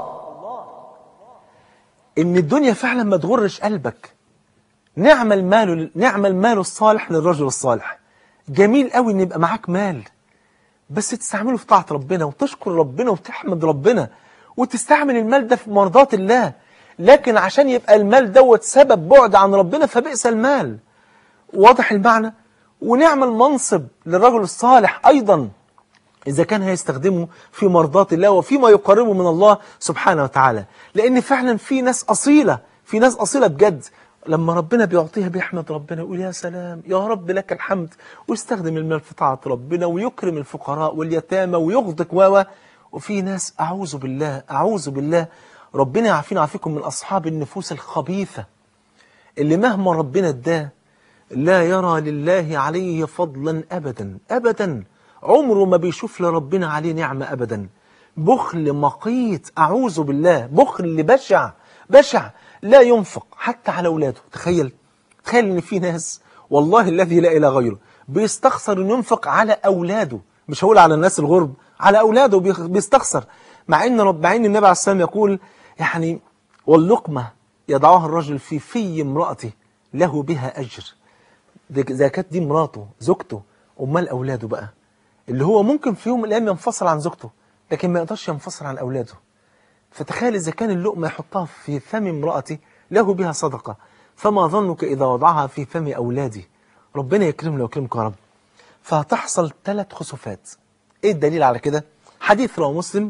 [SPEAKER 1] إن الدنيا فعلا ما تغرش قلبك. نعم المال الصالح للرجل الصالح. جميل قوي إن يبقى معاك مال، بس تستعمله في طاعة ربنا وتشكر ربنا وتحمد ربنا وتستعمل المال ده في مرضات الله. لكن عشان يبقى المال دوت سبب بعد عن ربنا فبئس المال. واضح المعنى؟ ونعمل منصب للرجل الصالح أيضا إذا كان هيستخدمه في مرضات الله وفيما يقربه من الله سبحانه وتعالى. لأن فعلا في ناس أصيلة، في ناس أصيلة بجد، لما ربنا بيعطيها بيحمد ربنا يقول يا سلام يا رب لك الحمد، ويستخدم المال في طاعة ربنا ويكرم الفقراء واليتامى ويغدق وفي ناس أعوذ بالله أعوذ بالله، ربنا يعافينا ويعافيكم من أصحاب النفوس الخبيثة اللي مهما ربنا اداه لا يرى لله عليه فضلا أبدا أبدا، عمره ما بيشوف لربنا عليه نعمة أبدا. بخل مقيت أعوذ بالله، بخل بشع بشع، لا ينفق حتى على أولاده. تخيل إن في ناس والله الذي لا إله غيره بيستخسر إنه ينفق على أولاده، مش هقول على الناس الغرب، على أولاده بيستخسر، مع إن النبي عليه السلام يقول يعني واللقمة يضعها الرجل في امرأته له بها أجر. إذا كانت دي مراته زوجته، أمال أولاده بقى اللي هو ممكن في يوم من الأيام ينفصل عن زوجته لكن ما يقدرش ينفصل عن أولاده. فتخيل إذا كان اللقمة يحطها في فم امرأتي له بها صدقة، فما ظنك إذا وضعها في فم أولادي؟ ربنا يكرمنا ويكرمك يا رب. فهتحصل 3 خسوفات. إيه الدليل على كده؟ حديث رواه مسلم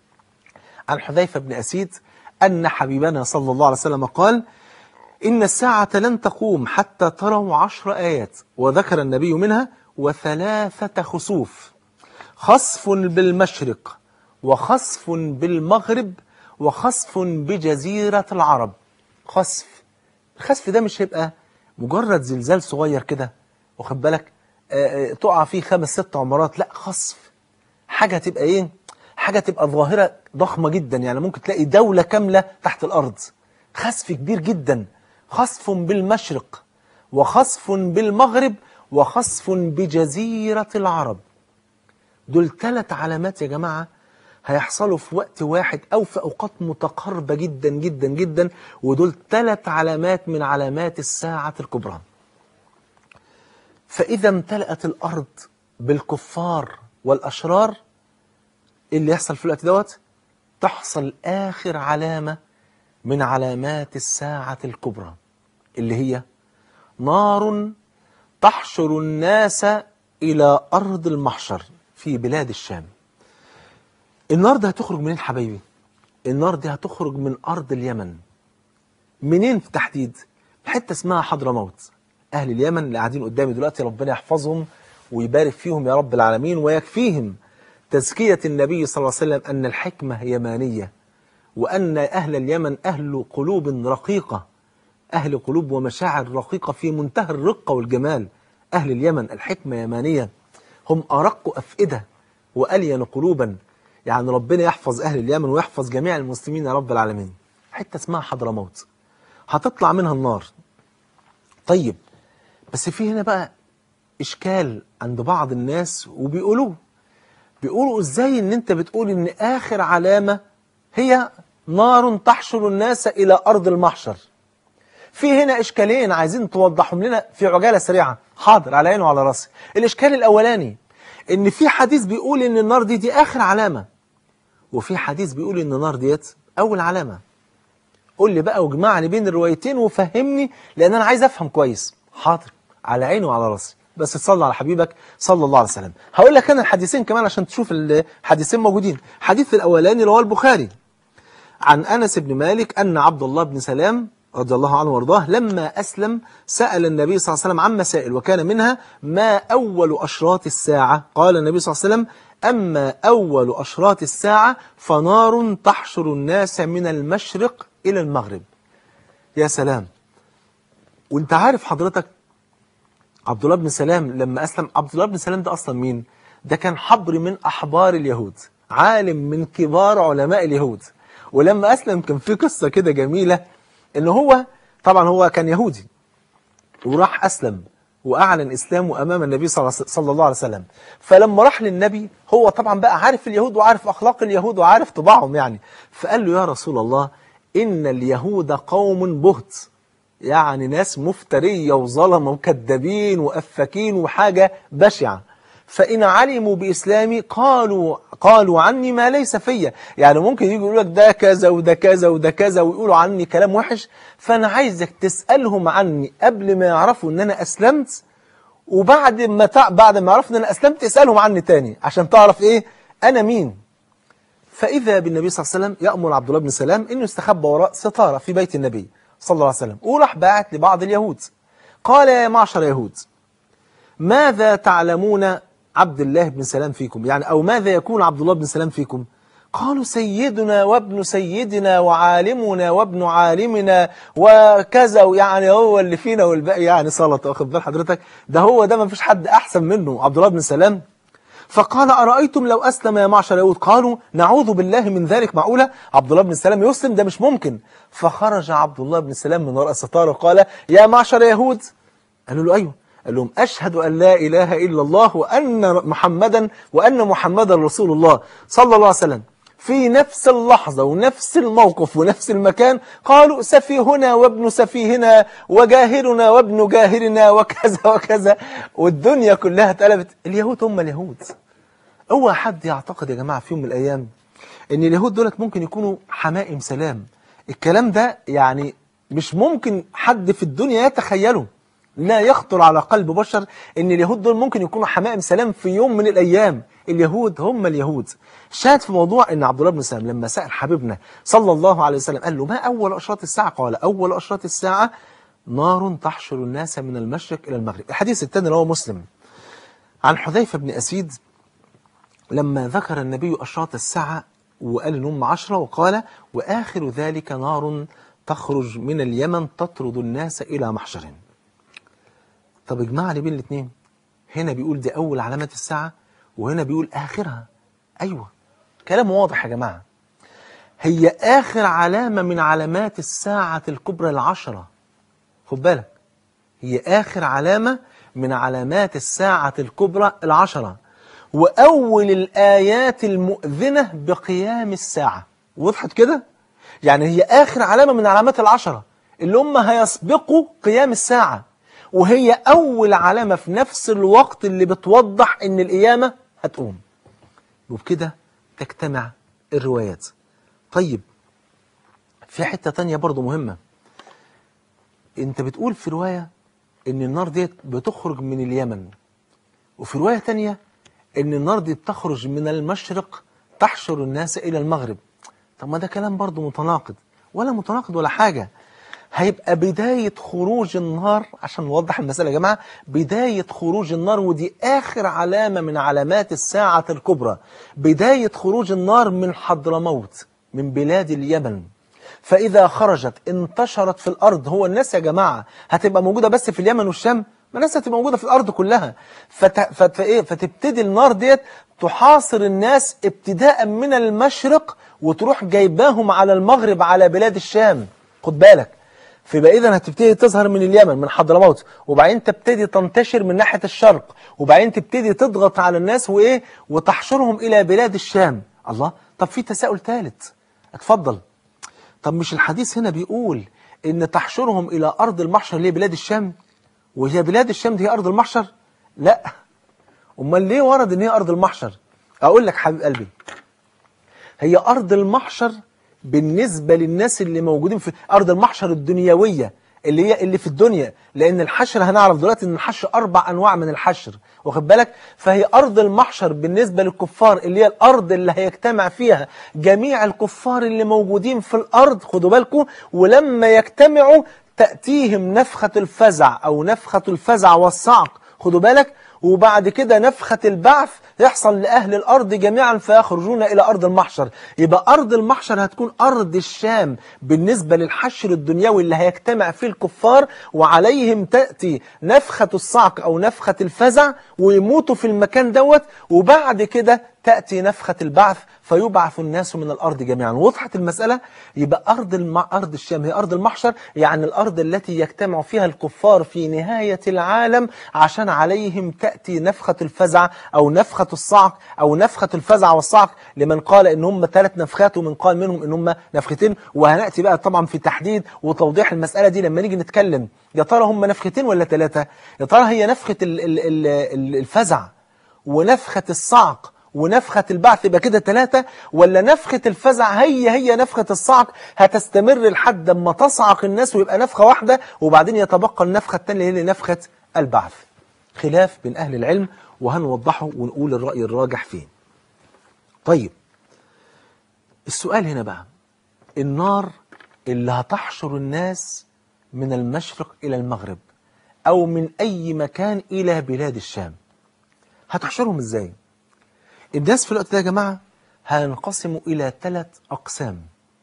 [SPEAKER 1] عن حذيفة بن أسيد أن حبيبنا صلى الله عليه وسلم قال إن الساعة لن تقوم حتى تروا 10 آيات، وذكر النبي منها 3 خسوف: خسف بالمشرق وخسف بالمغرب وخسف بجزيرة العرب. الخسف ده مش هيبقى مجرد زلزال صغير كده واخد بالك تقع فيه 5-6 عمارات، لا، خسف حاجة تبقى ايه، حاجة تبقى ظاهرة ضخمة جدا، يعني ممكن تلاقي دولة كاملة تحت الأرض. خسف كبير جدا. خسف بالمشرق وخسف بالمغرب وخسف بجزيرة العرب. دول 3 علامات يا جماعة هيحصلوا في وقت واحد أو في أوقات متقاربة جدا جدا جدا، ودول 3 علامات من علامات الساعة الكبرى. فإذا امتلأت الأرض بالكفار والأشرار إيه اللي يحصل في الوقت دوت؟ تحصل آخر علامة من علامات الساعة الكبرى، اللي هي نار تحشر الناس إلى أرض المحشر في بلاد الشام. النار دي هتخرج منين حبايبي؟ النار دي هتخرج من أرض اليمن. منين في تحديد؟ حتة اسمها حضرموت. أهل اليمن اللي قاعدين قدامي دلوقتي ربنا يحفظهم ويبارك فيهم يا رب العالمين، ويكفيهم تزكية النبي صلى الله عليه وسلم أن الحكمة يمانية، وأن أهل اليمن أهل قلوب رقيقة، أهل قلوب ومشاعر رقيقة في منتهى الرقة والجمال. أهل اليمن الحكمة يمانية، هم أرق أفئدة وألين قلوبا. يعني ربنا يحفظ أهل اليمن ويحفظ جميع المسلمين يا رب العالمين. حتة اسمها حضرموت هتطلع منها النار. طيب بس في هنا بقى إشكال عند بعض الناس، بيقولوا إزاي إن أنت بتقول إن آخر علامة هي نار تحشر الناس إلى أرض المحشر؟ في هنا إشكالين عايزين توضحهم لنا في عجالة سريعة. حاضر، على عيني وعلى راسي. الإشكال الأولاني إن في حديث بيقول إن النار دي آخر علامة، وفي حديث بيقول إن النار ديت أول علامة. قول لي بقى واجمعني بين الروايتين وفهمني، لأن أنا عايز أفهم كويس. حاضر، على عيني وعلى راسي، بس تصلي على حبيبك صلى الله عليه وسلم. هقول لك أنا الحديثين كمان عشان تشوف الحديثين موجودين. الحديث الأولاني رواه البخاري عن أنس بن مالك أن عبد الله بن سلام رضي الله عنه وارضاه لما أسلم سأل النبي صلى الله عليه وسلم عن مسائل، وكان منها ما أول أشراط الساعة. قال النبي صلى الله عليه وسلم: أما أول أشراط الساعة فنار تحشر الناس من المشرق إلى المغرب. يا سلام. وانت عارف حضرتك عبد الله بن سلام لما أسلم، عبد الله بن سلام ده أصلا مين؟ ده كان حبر من أحبار اليهود، عالم من كبار علماء اليهود. ولما أسلم كان في قصة كده جميلة، إن هو طبعا هو كان يهودي وراح أسلم وأعلن إسلامه أمام النبي صلى الله عليه وسلم. فلما راح للنبي هو طبعا بقى عارف اليهود وعارف أخلاق اليهود وعارف طباعهم يعني، فقال له: يا رسول الله، إن اليهود قوم بهت، يعني ناس مفترية وظلمة وكذابين وأفاكين وحاجة بشعة، فإن علموا بإسلامي قالوا عني ما ليس فيا. يعني ممكن يجي يقولوا لك ده كذا وده كذا وده كذا ويقولوا عني كلام وحش، فأنا عايزك تسألهم عني قبل ما يعرفوا إن أنا أسلمت، وبعد ما يعرفوا إن أنا أسلمت اسألهم عني تاني عشان تعرف إيه أنا مين. فإذا بالنبي صلى الله عليه وسلم يأمر عبد الله بن سلام إنه يستخبى وراء ستارة في بيت النبي صلى الله عليه وسلم، وراح باعت لبعض اليهود قال: يا معشر يهود، ماذا تعلمون عبد الله بن سلام فيكم؟ يعني أو ماذا يكون عبد الله بن سلام فيكم؟ قالوا: سيدنا وابن سيدنا وعالمنا وابن عالمنا وكذا، يعني هو اللي فينا والباقي يعني سلطة. واخد بال حضرتك؟ ده هو ده، ما فيش حد أحسن منه عبد الله بن سلام. فقال: أرأيتم لو أسلم يا معشر يهود؟ قالوا: نعوذ بالله من ذلك، معقولة عبد الله بن سلام يسلم؟ ده مش ممكن. فخرج عبد الله بن سلام من وراء الستارة وقال: يا معشر يهود. قالوا له: أيوه. قال لهم: أشهد أن لا إله إلا الله وأن محمدا رسول الله صلى الله عليه وسلم. في نفس اللحظة ونفس الموقف ونفس المكان قالوا: سفيهنا وابن سفيهنا وجاهرنا وابن جاهرنا وكذا وكذا، والدنيا كلها اتقلبت. اليهود هم اليهود. اوعى حد يعتقد يا جماعة في يوم من الأيام إن اليهود دولت ممكن يكونوا حمائم سلام. الكلام ده يعني مش ممكن حد في الدنيا يتخيله. لا يخطر على قلب بشر ان اليهود دول ممكن يكونوا حمائم سلام في يوم من الايام. اليهود هم اليهود. شاهد في موضوع ان عبد الله بن سلام لما سأل حبيبنا صلى الله عليه وسلم قال له: ما اول اشراط الساعة؟ قال: اول اشراط الساعة نار تحشر الناس من المشرق الى المغرب. الحديث الثاني اللي هو مسلم عن حذيفة بن اسيد لما ذكر النبي اشراط الساعة وقال ان هم 10، وقال: واخر ذلك نار تخرج من اليمن تطرد الناس الى محشر. طب اجمع لي بين الاثنين. هنا بيقول دي أول علامات الساعة، وهنا بيقول آخرها. أيوة، كلام واضح يا جماعة. هي آخر علامة من علامات الساعة الكبرى 10. خد بالك، هي آخر علامة من علامات الساعة الكبرى 10، وأول الآيات المؤذنة بقيام الساعة. وضحت كده؟ يعني هي آخر علامة من علامات 10 اللي هم هيسبقوا قيام الساعة، وهي أول علامة في نفس الوقت اللي بتوضح إن القيامة هتقوم. وبكده تجتمع الروايات. طيب في حتة تانية برضو مهمة، انت بتقول في رواية ان النار ديت بتخرج من اليمن، وفي رواية تانية ان النار دي بتخرج من المشرق تحشر الناس الى المغرب. طب ما ده كلام برضو متناقض، ولا متناقض ولا حاجة. هيبقى بداية خروج النار، عشان نوضح المسألة يا جماعة، بداية خروج النار، ودي آخر علامة من علامات الساعة الكبرى، بداية خروج النار من حضرموت، من بلاد اليمن. فإذا خرجت انتشرت في الأرض. هو الناس يا جماعة هتبقى موجودة بس في اليمن والشام؟ ما الناس هتبقى موجودة في الأرض كلها. فتبتدي النار ديت تحاصر الناس ابتداء من المشرق، وتروح جايباهم على المغرب، على بلاد الشام. خد بالك، فيبقى إذا هتبتدي تظهر من اليمن، من حضرموت، وبعدين تبتدي تنتشر من ناحية الشرق، وبعدين تبتدي تضغط على الناس وتحشرهم إلى بلاد الشام. الله، طب في تساؤل ثالث، اتفضل. طب مش الحديث هنا بيقول إن تحشرهم إلى أرض المحشر اللي هي بلاد الشام، وهي بلاد الشام دي هي أرض المحشر؟ لا، أمال ليه ورد إن هي أرض المحشر؟ أقول لك حبيب قلبي، هي أرض المحشر بالنسبة للناس اللي موجودين في أرض المحشر الدنيوية، اللي في الدنيا، لأن الحشر هنعرف دلوقتي إن الحشر 4 أنواع من الحشر، واخد بالك؟ فهي أرض المحشر بالنسبة للكفار، اللي هي الأرض اللي هيجتمع فيها جميع الكفار اللي موجودين في الأرض، خدوا بالكم. ولما يجتمعوا تأتيهم نفخة الفزع، أو نفخة الفزع والصعق، خدوا بالك. وبعد كده نفخة البعث يحصل لأهل الأرض جميعا فيخرجون إلى أرض المحشر. يبقى أرض المحشر هتكون أرض الشام بالنسبة للحشر الدنيوي اللي هيجتمع فيه الكفار، وعليهم تأتي نفخة الصعق أو نفخة الفزع، ويموتوا في المكان دوت. وبعد كده تأتي نفخة البعث فيبعث الناس من الأرض جميعا. وضحت المسألة؟ يبقى أرض الشام هي أرض المحشر، يعني الأرض التي يجتمع فيها الكفار في نهاية العالم، عشان عليهم تأتي نفخة الفزع أو نفخة الصعق أو نفخة الفزع والصعق، لمن قال إن هم 3 نفخات ومن قال منهم إن هم نفختين. وهنأتي بقى طبعا في تحديد وتوضيح المسألة دي لما نيجي نتكلم، يا ترى هم نفختين ولا 3؟ يا ترى هي نفخة الفزع ونفخة الصعق ونفخة البعث يبقى كده 3، ولا نفخة الفزع هي نفخة الصعق هتستمر لحد ما تصعق الناس ويبقى نفخة واحدة، وبعدين يتبقى النفخة الثانية اللي هي نفخة البعث؟ خلاف بين أهل العلم، وهنوضحه ونقول الرأي الراجح فيه. طيب السؤال هنا بقى، النار اللي هتحشر الناس من المشرق إلى المغرب، أو من أي مكان إلى بلاد الشام، هتحشرهم إزاي؟ الناس في الوقت ده يا جماعة هينقسموا إلى 3 أقسام،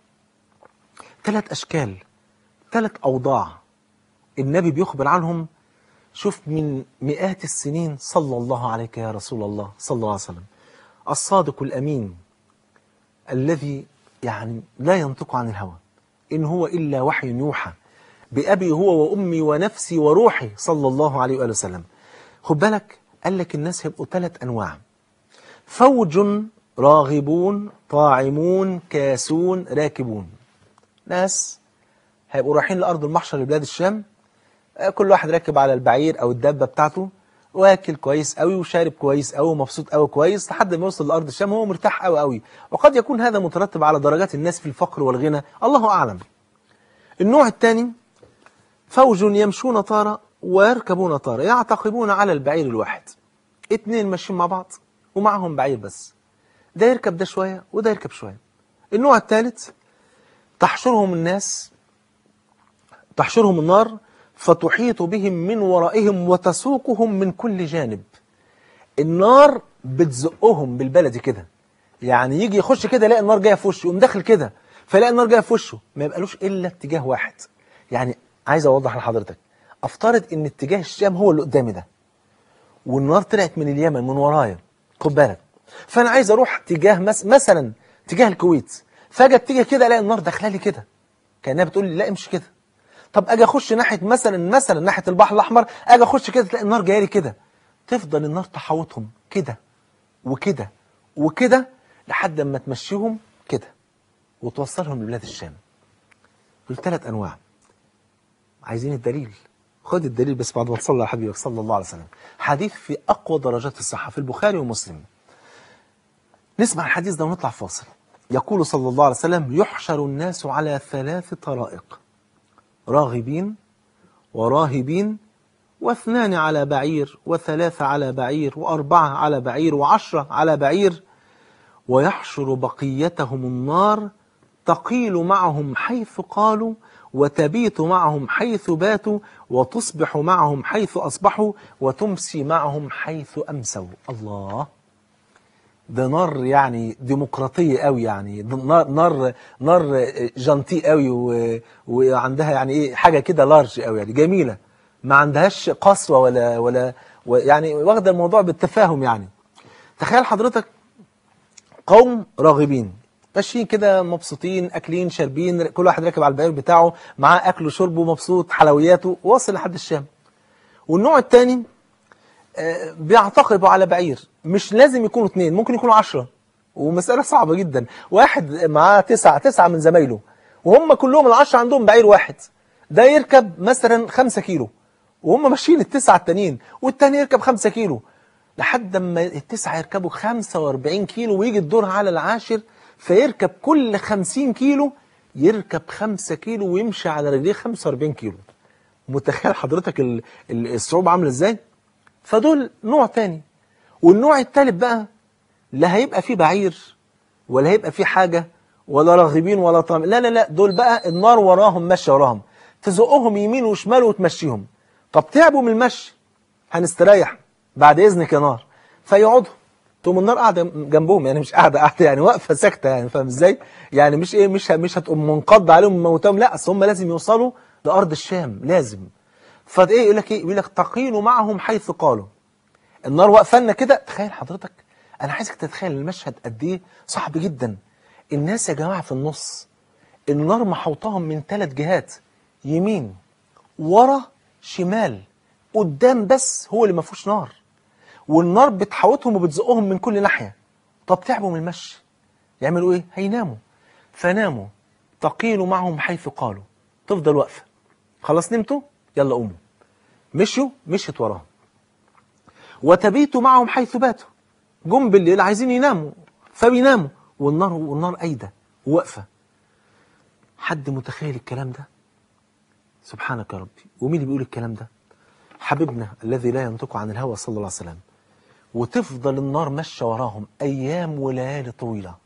[SPEAKER 1] 3 أشكال، 3 أوضاع النبي بيخبر عنهم. شوف، من مئات السنين صلى الله عليك يا رسول الله صلى الله عليه وسلم، الصادق الأمين الذي يعني لا ينطق عن الهوى، إن هو إلا وحي يوحى، بأبي هو وأمي ونفسي وروحي صلى الله عليه وآله وسلم. خد بالك، قال لك الناس هيبقوا 3 أنواع: فوج راغبون طاعمون كاسون راكبون. ناس هيبقوا رايحين لأرض المحشر لبلاد الشام، كل واحد راكب على البعير أو الدابة بتاعته، واكل كويس قوي وشارب كويس قوي ومبسوط قوي كويس لحد ما يوصل لأرض الشام هو مرتاح قوي قوي. وقد يكون هذا مترتب على درجات الناس في الفقر والغنى، الله أعلم. النوع الثاني: فوج يمشون طارة ويركبون طارة، يعتقبون على البعير الواحد، 2 ماشيين مع بعض ومعهم بعير بس، ده يركب ده شوية وده يركب شوية. النوع الثالث: تحشرهم النار فتحيط بهم من ورائهم وتسوقهم من كل جانب. النار بتزقهم بالبلدي كده، يعني يجي يخش كده يلاقي النار جايه في وشه، يقوم داخل كده فيلاقي النار جايه في وشه، ما يبقالوش الا اتجاه واحد. يعني عايز اوضح لحضرتك، افترض ان اتجاه الشام هو اللي قدامي ده، والنار طلعت من اليمن من ورايا، خد بالك، فانا عايز اروح اتجاه مثلا اتجاه الكويت، فاجي اتجه كده الاقي النار داخله لي كده، كانها بتقول لي لا امشي كده. طب اجي اخش ناحيه مثلا ناحيه البحر الاحمر، اجي اخش كده تلاقي النار جايه لي كده، تفضل النار تحوطهم كده وكده وكده لحد ما تمشيهم كده وتوصلهم لبلاد الشام. دول 3 انواع. عايزين الدليل؟ خد الدليل بس بعد ما تصلي على حبيبك صلى الله عليه وسلم. حديث في اقوى درجات الصحه في البخاري ومسلم. نسمع الحديث ده ونطلع فاصل. يقول صلى الله عليه وسلم: يحشر الناس على 3 طرائق: راغبين وراهبين، 2 على بعير، 3 على بعير، 4 على بعير، 10 على بعير، ويحشر بقيتهم النار تقيل معهم حيث قالوا وتبيت معهم حيث باتوا وتصبح معهم حيث أصبحوا وتمسي معهم حيث أمسوا. الله، ده نار يعني ديمقراطية قوي، يعني نار جانتي قوي، وعندها يعني ايه حاجة كده لارج قوي، يعني جميلة، ما عندهاش قسوة ولا يعني واخدة الموضوع بالتفاهم. يعني تخيل حضرتك قوم راغبين ماشيين كده مبسوطين، اكلين شاربين، كل واحد راكب على البعير بتاعه معاه اكله شربه مبسوط حلوياته، واصل لحد الشام. والنوع الثاني بيعتقبوا على بعير، مش لازم يكونوا 2، ممكن يكونوا 10، ومسألة صعبة جدا. واحد معاه 9 من زمايله، وهم كلهم ال10 عندهم بعير واحد، ده يركب مثلا 5 كيلو وهم ماشيين ال9 التانيين، والتاني يركب 5 كيلو، لحد ما ال9 يركبوا 45 كيلو، ويجي الدور على العاشر فيركب كل 50 كيلو يركب 5 كيلو ويمشي على رجليه 45 كيلو. متخيل حضرتك الصعوبة عاملة ازاي؟ فدول نوع تاني. والنوع التالت بقى لا هيبقى فيه بعير ولا هيبقى فيه حاجة ولا راغبين ولا طامع، لا لا لا، دول بقى النار وراهم ماشية وراهم، تزقهم يمين وشمال وتمشيهم. طب تعبوا من المشي، هنستريح بعد إذنك يا نار، فيقعدوا، تقوم النار قاعدة جنبهم، يعني مش قاعدة يعني واقفة ساكتة، يعني فاهم ازاي؟ يعني مش ايه، مش هتقوم منقض عليهم موتهم، لا، اصل هم لازم يوصلوا لأرض الشام، لازم. فايه يقول لك ايه؟ يقول لك تقيل معهم حيث قالوا. النار واقفه لنا كده. تخيل حضرتك، انا عايزك تتخيل المشهد قد ايه صعب جدا. الناس يا جماعه في النص، النار محوطاهم من 3 جهات، يمين ورا شمال، قدام بس هو اللي ما فيهوش نار، والنار بتحوطهم وبتزقهم من كل ناحيه. طب تعبوا من المشي، يعملوا ايه؟ هيناموا. فناموا تقيل معهم حيث قالوا، تفضل واقفه. خلاص نمتوا، يلا قوموا. مشيت وراهم. وتبيت معهم حيث باتوا، جم بالليل عايزين يناموا فبيناموا، والنار قايده واقفه. حد متخيل الكلام ده؟ سبحانك يا ربي. ومين اللي بيقول الكلام ده؟ حبيبنا الذي لا ينطق عن الهوى صلى الله عليه وسلم. وتفضل النار ماشيه وراهم ايام وليالي طويله.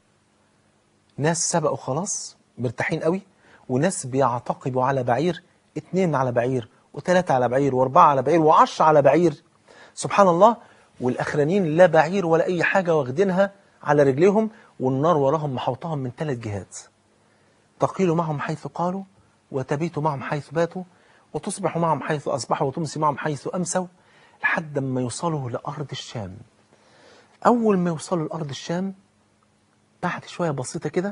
[SPEAKER 1] ناس سبقوا خلاص مرتاحين قوي، وناس بيعتقبوا على بعير، 2 على بعير، و3 على بعير، و4 على بعير، و10 على بعير، سبحان الله. والأخرانيين لا بعير ولا أي حاجة، واخدينها على رجليهم، والنار وراهم محوطاهم من 3 جهات. تقيل معهم حيث قالوا وتبيت معهم حيث باتوا وتصبح معهم حيث أصبحوا وتمسي معهم حيث أمسوا، لحد ما يوصلوا لأرض الشام. أول ما يوصلوا لأرض الشام، بعد شوية بسيطة كده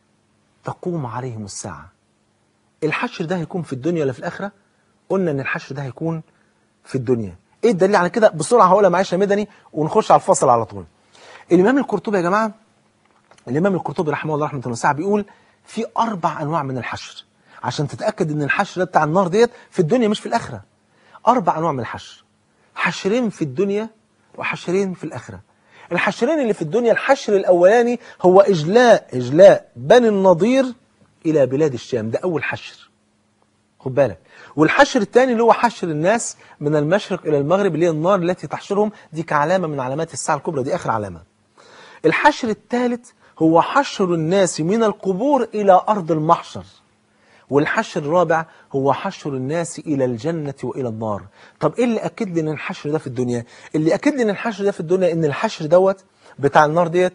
[SPEAKER 1] تقوم عليهم الساعة. الحشر ده هيكون في الدنيا ولا في الآخرة؟ قلنا إن الحشر ده هيكون في الدنيا. ايه الدليل على كده؟ بسرعه هقولها معلش يا مدني ونخش على الفصل على طول. الامام القرطبي يا جماعه، الامام القرطبي رحمه الله رحمه واسعه بيقول في 4 انواع من الحشر، عشان تتاكد ان الحشر ده بتاع النار ديت في الدنيا مش في الاخره. 4 انواع من الحشر، حشرين في الدنيا وحشرين في الاخره. الحشرين اللي في الدنيا، الحشر الاولاني هو اجلاء بني النضير الى بلاد الشام، ده اول حشر، خد بالك. والحشر الثاني اللي هو حشر الناس من المشرق إلى المغرب، اللي هي النار التي تحشرهم، دي كعلامة من علامات الساعة الكبرى، دي آخر علامة. الحشر الثالث هو حشر الناس من القبور إلى أرض المحشر. والحشر الرابع هو حشر الناس إلى الجنة وإلى النار. طب إيه اللي أكد لي إن الحشر ده في الدنيا؟ اللي أكد لي إن الحشر ده في الدنيا إن الحشر دوت بتاع النار ديت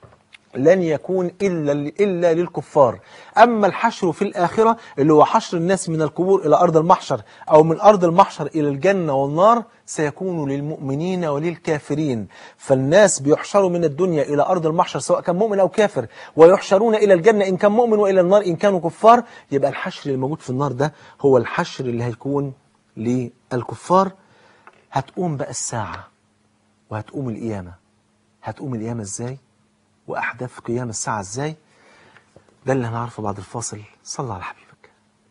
[SPEAKER 1] لن يكون إلا للكفار. أما الحشر في الآخرة اللي هو حشر الناس من القبور إلى أرض المحشر، أو من أرض المحشر إلى الجنة والنار، سيكون للمؤمنين وللكافرين. فالناس بيحشروا من الدنيا إلى أرض المحشر سواء كان مؤمن أو كافر، ويحشرون إلى الجنة إن كان مؤمن، وإلى النار إن كانوا كفار. يبقى الحشر اللي موجود في النار ده هو الحشر اللي هيكون للكفار. هتقوم بقى الساعة وهتقوم القيامة. هتقوم القيامة إزاي؟ وأحداث قيام الساعة إزاي؟ ده اللي هنعرفه بعد الفاصل. صلى على حبيبك.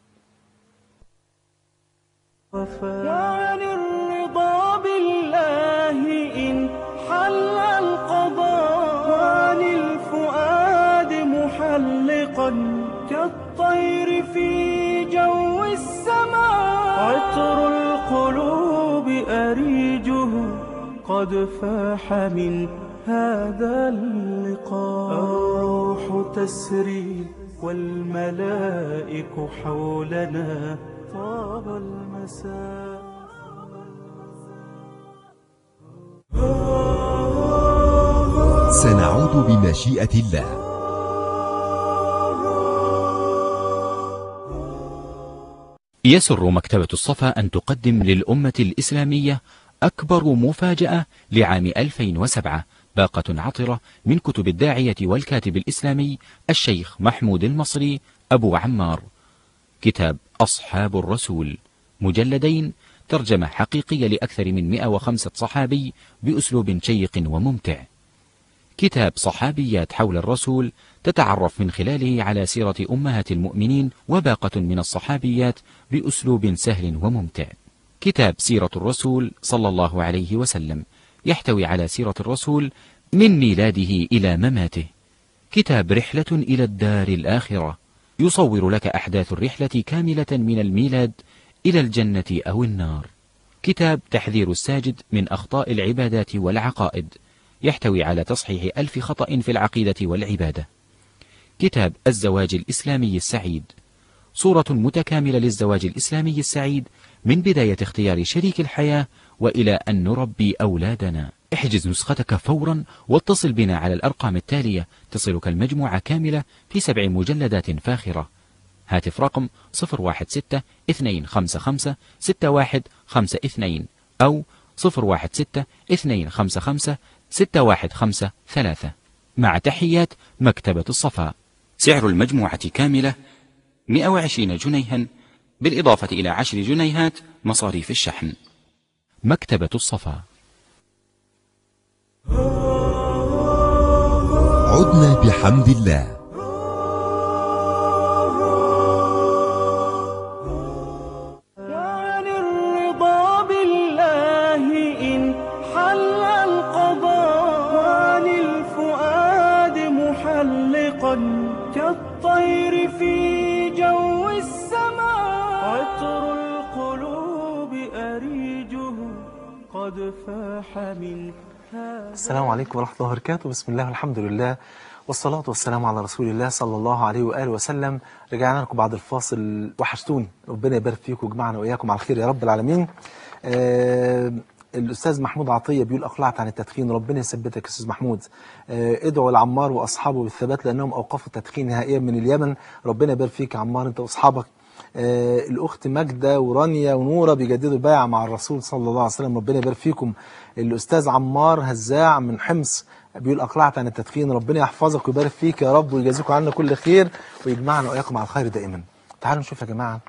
[SPEAKER 3] يعني الرضا بالله إن حل القضاء، أريجه قد فاح من هذا اللقاء. الروح تسري والملائك حولنا طاب المساء.
[SPEAKER 2] سنعود بمشيئة الله.
[SPEAKER 4] يسر مكتبة الصفا أن تقدم للأمة الإسلامية أكبر مفاجأة لعام 2007، باقة عطرة من كتب الداعية والكاتب الإسلامي الشيخ محمود المصري أبو عمار. كتاب أصحاب الرسول، مجلدين، ترجمة حقيقية لأكثر من 105 صحابي بأسلوب شيق وممتع. كتاب صحابيات حول الرسول، تتعرف من خلاله على سيرة أمهات المؤمنين وباقة من الصحابيات بأسلوب سهل وممتع. كتاب سيرة الرسول صلى الله عليه وسلم، يحتوي على سيرة الرسول من ميلاده إلى مماته. كتاب رحلة إلى الدار الآخرة، يصور لك أحداث الرحلة كاملة من الميلاد إلى الجنة أو النار. كتاب تحذير الساجد من أخطاء العبادات والعقائد، يحتوي على تصحيح 1000 خطأ في العقيدة والعبادة. كتاب الزواج الإسلامي السعيد، صورة متكاملة للزواج الإسلامي السعيد من بداية اختيار شريك الحياة وإلى أن نربي أولادنا. احجز نسختك فورا واتصل بنا على الأرقام التالية تصلك المجموعة كاملة في 7 مجلدات فاخرة. هاتف رقم 016-255-6152 أو 016-255-6153. مع تحيات مكتبة الصفا. سعر المجموعة كاملة 120 جنيها بالإضافة إلى 10 جنيهات مصاريف الشحن. مكتبة الصفا.
[SPEAKER 2] عدنا بحمد الله.
[SPEAKER 3] وعن الرضا بالله إن حل القضاء، وعن الفؤاد محلقا كالطير في جو السماء. عطر القلوب أريجه قد فاح من هذا.
[SPEAKER 1] السلام عليكم ورحمة الله وبركاته. بسم الله والحمد لله والصلاة والسلام على رسول الله صلى الله عليه وآله وسلم. رجعنا لكم بعد الفاصل، وحشتوني، ربنا يبارك فيكم ويجمعنا وإياكم على الخير يا رب العالمين. الأستاذ محمود عطية بيقول أقلعت عن التدخين، ربنا يثبتك يا أستاذ محمود. ادعوا لعمار وأصحابه بالثبات لأنهم أوقفوا التدخين نهائيا من اليمن، ربنا يبارك فيك يا عمار أنت وأصحابك. الأخت ماجدة ورانيا ونورة بيجددوا البيعة مع الرسول صلى الله عليه وسلم، ربنا يبارك فيكم. الأستاذ عمار هزاع من حمص بيقول أقلعت عن التدخين، ربنا يحفظك ويبارك فيك يا رب ويجازيكم عنا كل خير ويجمعنا وإياكم على الخير دائما. تعالوا نشوف يا جماعة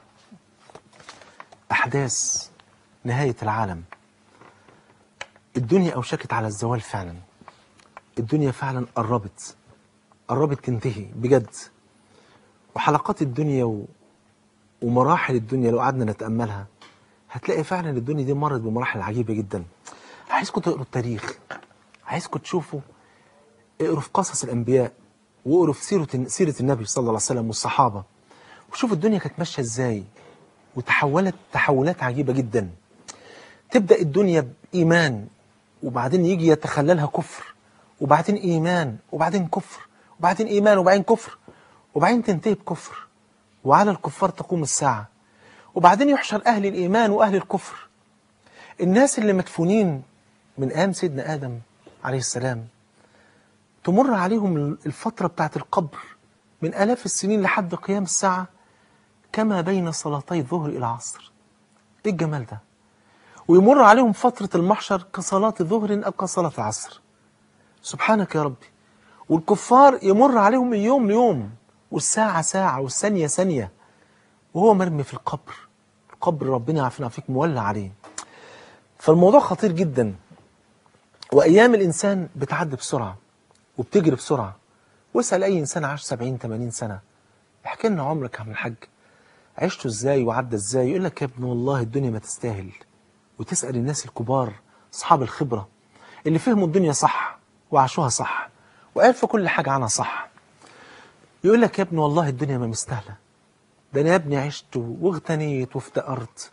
[SPEAKER 1] أحداث نهاية العالم. الدنيا أوشكت على الزوال فعلا، الدنيا فعلا قربت تنتهي بجد. وحلقات الدنيا ومراحل الدنيا لو قعدنا نتأملها هتلاقي فعلا الدنيا دي مرت بمراحل عجيبة جدا. عايزكم تقروا التاريخ، عايزكم تشوفوا، اقروا في قصص الأنبياء واقروا في سيرة النبي صلى الله عليه وسلم والصحابة، وشوفوا الدنيا كانت ماشية ازاي وتحولت تحولات عجيبة جدا. تبدأ الدنيا بإيمان وبعدين يجي يتخللها كفر، وبعدين إيمان وبعدين كفر، وبعدين إيمان وبعدين كفر، وبعدين تنتهي بكفر، وعلى الكفار تقوم الساعة، وبعدين يحشر أهل الإيمان وأهل الكفر. الناس اللي مدفونين من أيام سيدنا آدم عليه السلام تمر عليهم الفترة بتاعت القبر من آلاف السنين لحد قيام الساعة كما بين صلاتي الظهر إلى العصر. إيه الجمال ده؟ ويمر عليهم فترة المحشر كصلاة ظهر أو كصلاة العصر. سبحانك يا ربي. والكفار يمر عليهم من يوم ليوم والساعة ساعة والثانية ثانية وهو مرمي في القبر. القبر ربنا يعافينا فيك مولع عليه. فالموضوع خطير جدا، وأيام الإنسان بتعدي بسرعة وبتجري بسرعة. واسأل أي إنسان عاش 70-80 سنة، احكي لنا عمرك يا عم الحاج عشته ازاي وعدى ازاي، يقول لك يا ابن والله الدنيا ما تستاهل. وتسأل الناس الكبار أصحاب الخبرة اللي فهموا الدنيا صح وعاشوها صح وعرفوا كل حاجة عنها صح، يقول لك يا ابن والله الدنيا ما مستاهلة. ده أنا يا ابني عشت واغتنيت وافتقرت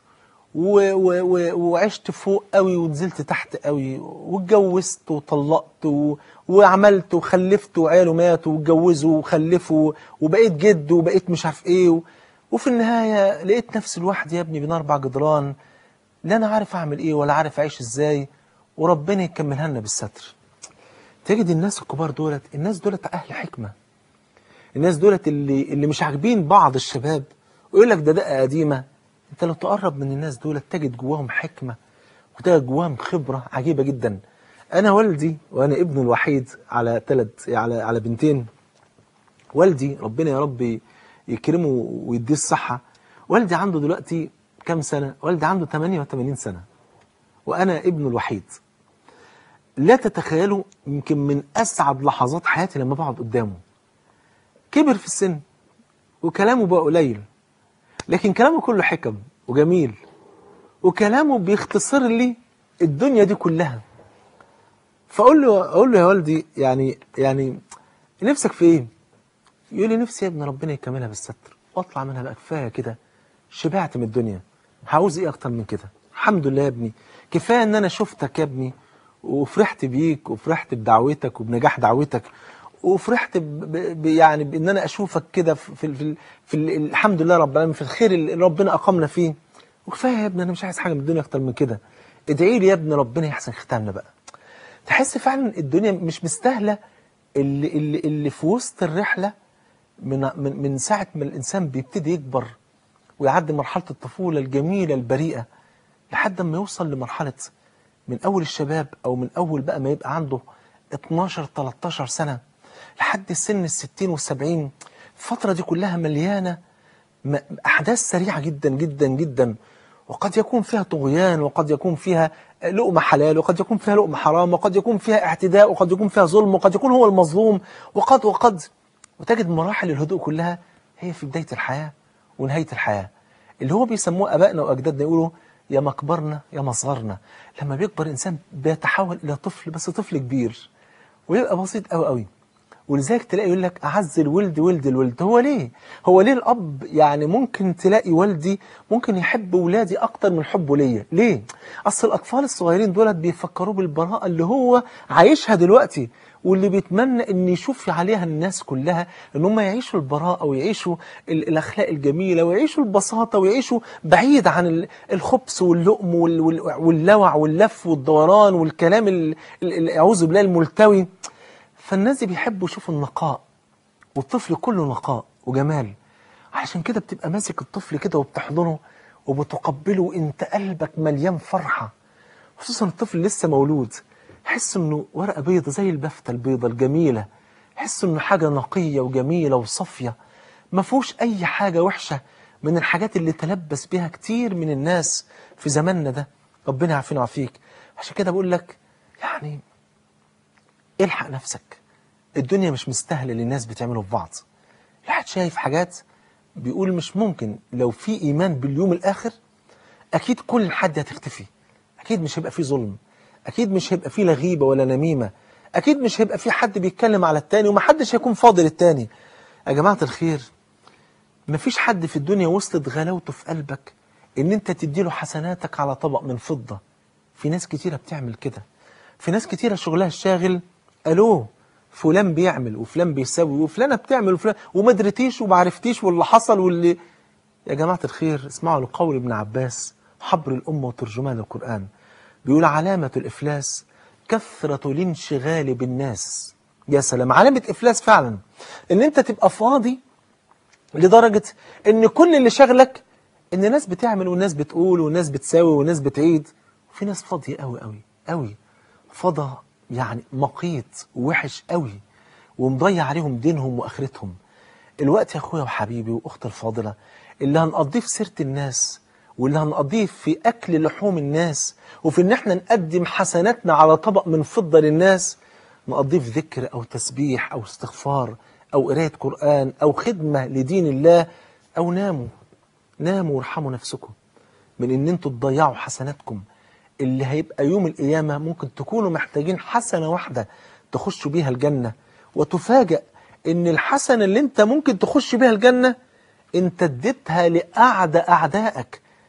[SPEAKER 1] وعشت فوق قوي ونزلت تحت قوي، واتجوزت وطلقت وعملت وخلفت وعياله ماتوا واتجوزوا وخلفوا وبقيت جد وبقيت مش عارف ايه وفي النهاية لقيت نفسي لوحدي يا ابني بين 4 جدران، لا انا عارف اعمل ايه ولا عارف اعيش ازاي، وربنا يكملها لنا بالستر. تجد الناس الكبار دولت، الناس دولت اهل حكمة، الناس دولت اللي مش عاجبين بعض الشباب ويقول لك ده دقة قديمة. انت لو تقرب من الناس دولت تجد جواهم حكمة وتجد جواهم خبرة عجيبة جدا. انا والدي وانا ابنه الوحيد على بنتين، والدي ربنا يا رب يكرمه ويديه الصحة، والدي عنده دلوقتي كم سنة؟ والدي عنده 88 سنة وانا ابنه الوحيد. لا تتخيلوا، يمكن من اسعد لحظات حياتي لما بقعد قدامه. كبر في السن وكلامه بقى قليل، لكن كلامه كله حكم وجميل، وكلامه بيختصر لي الدنيا دي كلها. فاقول له يا والدي يعني نفسك في ايه؟ يقول لي نفسي يا ابني ربنا يكملها بالستر واطلع منها بقى، كفايه كده، شبعت من الدنيا، عاوز ايه اكتر من كده؟ الحمد لله يا ابني، كفايه ان انا شفتك يا ابني وفرحت بيك وفرحت بدعوتك وبنجاح دعوتك، وفرحت يعني بان انا اشوفك كده في الحمد لله رب العالمين في الخير اللي ربنا اقامنا فيه، وكفايه يا ابني، انا مش عايز حاجه من الدنيا اكتر من كده، ادعي لي يا ابني ربنا يحسن ختامنا بقى. تحس فعلا الدنيا مش مستاهله اللي في وسط الرحله من ساعه ما الانسان بيبتدي يكبر ويعدي مرحله الطفوله الجميله البريئه لحد ما يوصل لمرحله من اول الشباب، او من اول بقى ما يبقى عنده 12 13 سنه لحد سن ال60 وال70. الفتره دي كلها مليانه احداث سريعه جدا جدا جدا، وقد يكون فيها طغيان، وقد يكون فيها لقمه حلال، وقد يكون فيها لقمه حرام، وقد يكون فيها اعتداء، وقد يكون فيها ظلم، وقد يكون هو المظلوم، وتجد مراحل الهدوء كلها هي في بدايه الحياه ونهايه الحياه، اللي هو بيسموه ابائنا واجدادنا يقولوا يا مكبرنا يا مصغرنا. لما بيكبر انسان بيتحول الى طفل، بس طفل كبير ويبقى بسيط قوي قوي. ولذلك تلاقي يقول لك اعز الولد ولد الولد. هو ليه الاب يعني ممكن تلاقي والدي ممكن يحب ولادي اكتر من حبه ليا؟ ليه؟ اصل الاطفال الصغيرين دولت بيفكروه بالبراءه اللي هو عايشها دلوقتي، واللي بيتمنى ان يشوف عليها الناس كلها ان هم يعيشوا البراءه ويعيشوا الاخلاق الجميله ويعيشوا البساطه ويعيشوا بعيد عن الخبث واللؤم واللوع واللف والدوران والكلام اعوذ بالله الملتوي. فالناس دي بيحبوا يشوفوا النقاء، والطفل كله نقاء وجمال. علشان كده بتبقى ماسك الطفل كده وبتحضنه وبتقبله وانت قلبك مليان فرحة، خصوصا الطفل لسه مولود، حس انه ورقة بيضة زي البفتة البيضة الجميلة، حس انه حاجة نقية وجميلة وصافية، ما فيهوش اي حاجة وحشة من الحاجات اللي تلبس بها كتير من الناس في زماننا ده. ربنا يعافينا ويعافيك. عشان كده بقول لك يعني الحق نفسك، الدنيا مش مستاهله اللي الناس بتعمله في بعض. الواحد شايف حاجات بيقول مش ممكن، لو في ايمان باليوم الاخر اكيد كل حد هتختفي، اكيد مش هيبقى فيه ظلم، اكيد مش هيبقى فيه لا غيبه ولا نميمه، اكيد مش هيبقى فيه حد بيتكلم على التاني ومحدش هيكون فاضل التاني. يا جماعه الخير، مفيش حد في الدنيا وصلت غلاوته في قلبك ان انت تديله حسناتك على طبق من فضه. في ناس كتيره بتعمل كده، في ناس كتيره شغلها الشاغل الو فلان بيعمل وفلان بيسوي وفلانه بتعمل وفلان وما درتيش وما عرفتيش واللي حصل واللي. يا جماعه الخير، اسمعوا لقول ابن عباس حبر الامه وترجمان القران، بيقول علامه الافلاس كثره الانشغال بالناس. يا سلام، علامه افلاس فعلا ان انت تبقى فاضي لدرجه ان كل اللي شغلك ان الناس بتعمل والناس بتقول والناس بتساوي والناس بتعيد، وفي ناس فاضيه قوي قوي قوي، فضى يعني مقيت ووحش قوي، ومضيع عليهم دينهم واخرتهم. الوقت يا اخويا وحبيبي واختي الفاضله اللي هنقضيه في سيره الناس، واللي هنقضيه في اكل لحوم الناس، وفي ان احنا نقدم حسناتنا على طبق من فضه للناس، نقضيه في ذكر او تسبيح او استغفار او قرايه قران او خدمه لدين الله، او ناموا وارحموا نفسكم من ان انتوا تضيعوا حسناتكم اللي هيبقى يوم القيامة ممكن تكونوا محتاجين حسنة واحدة تخشوا بيها الجنة، وتفاجأ ان الحسنة اللي انت ممكن تخش بيها الجنة انت اديتها لأعدى أعدائك،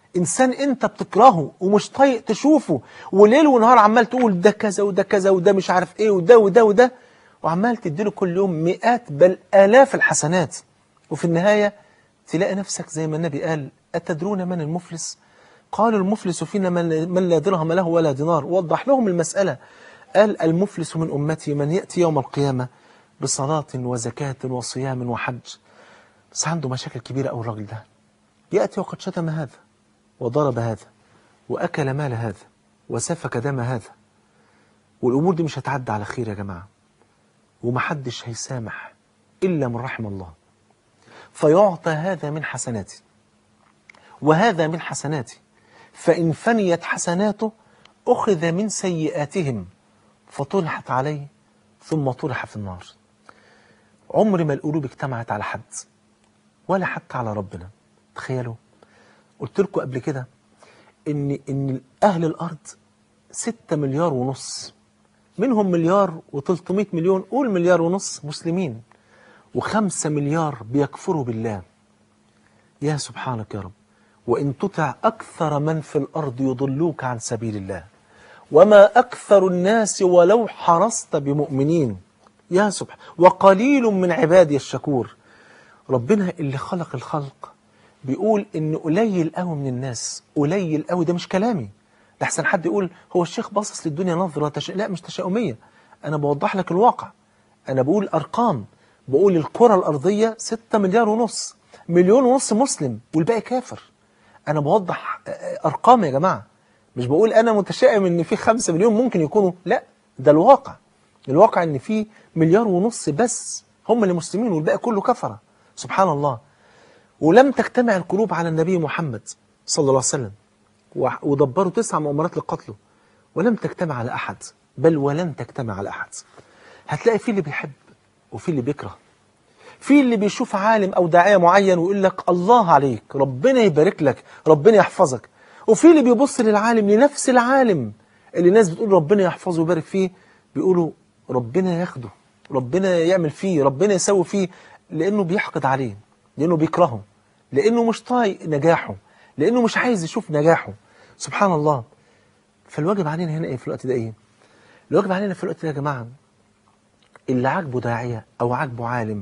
[SPEAKER 1] إنسان أنت بتكرهه ومش طايق تشوفه، وليل ونهار عمال تقول ده كذا وده كذا وده مش عارف إيه وده وده وده، وعمال تديله كل يوم مئات بل آلاف الحسنات، وفي النهاية تلاقي نفسك زي ما النبي قال: أتدرون من المفلس؟ قالوا: المفلس فينا من لا درهم له ولا دينار. وضح لهم المسألة، قال: المفلس من أمتي من يأتي يوم القيامة بصلاة وزكاة وصيام وحج، بس عنده مشاكل كبيرة أو الراجل ده، يأتي وقد شتم هذا وضرب هذا وأكل مال هذا وسفك دم هذا، والأمور دي مش هتعدي على خير يا جماعة، ومحدش هيسامح إلا من رحم الله. فيعطى هذا من حسناتي وهذا من حسناتي، فإن فنيت حسناته أخذ من سيئاتهم فطرحت عليه ثم طرح في النار. عمر ما القلوب اجتمعت على حد ولا حتى على ربنا. تخيلوا، قلت لكم قبل كده إن أهل الأرض 6 مليار ونص، منهم 1,300,000,000، قول 1,5 مليار مسلمين، و5 مليار بيكفروا بالله. يا سبحانك يا رب، وإن تطع أكثر من في الأرض يضلوك عن سبيل الله وما أكثر الناس ولو حرصت بمؤمنين. يا سبحان، وقليل من عبادي الشكور. ربنا اللي خلق الخلق بيقول إن قليل قوي من الناس، قليل قوي، ده مش كلامي، ده أحسن حد يقول هو الشيخ باصص للدنيا نظرة لا، مش تشاؤمية، أنا بوضح لك الواقع، أنا بقول أرقام، بقول الكرة الأرضية 6 مليار ونص، 1,5 مليون مسلم والباقي كافر. أنا بوضح أرقام يا جماعة، مش بقول أنا متشائم إن في 5 مليون ممكن يكونوا، لا، ده الواقع. الواقع إن في 1,5 مليار بس هم اللي مسلمين والباقي كله كفرة. سبحان الله. ولم تجتمع القلوب على النبي محمد صلى الله عليه وسلم، ودبروا 9 مؤامرات لقتله، ولم تجتمع على أحد، بل ولن تجتمع على أحد. هتلاقي في اللي بيحب وفي اللي بيكره، في اللي بيشوف عالم أو داعية معين ويقول لك الله عليك، ربنا يبارك لك، ربنا يحفظك، وفي اللي بيبص للعالم، لنفس العالم اللي الناس بتقول ربنا يحفظه ويبارك فيه، بيقولوا ربنا ياخده، ربنا يعمل فيه، ربنا يسوي فيه، لأنه بيحقد عليه، لأنه بيكرهه، لأنه مش طايق نجاحه، لأنه مش عايز يشوف نجاحه. سبحان الله. فالواجب علينا هنا إيه في الوقت ده؟ إيه الواجب علينا في الوقت ده يا جماعة؟ اللي عاجبه داعية أو عاجبه عالم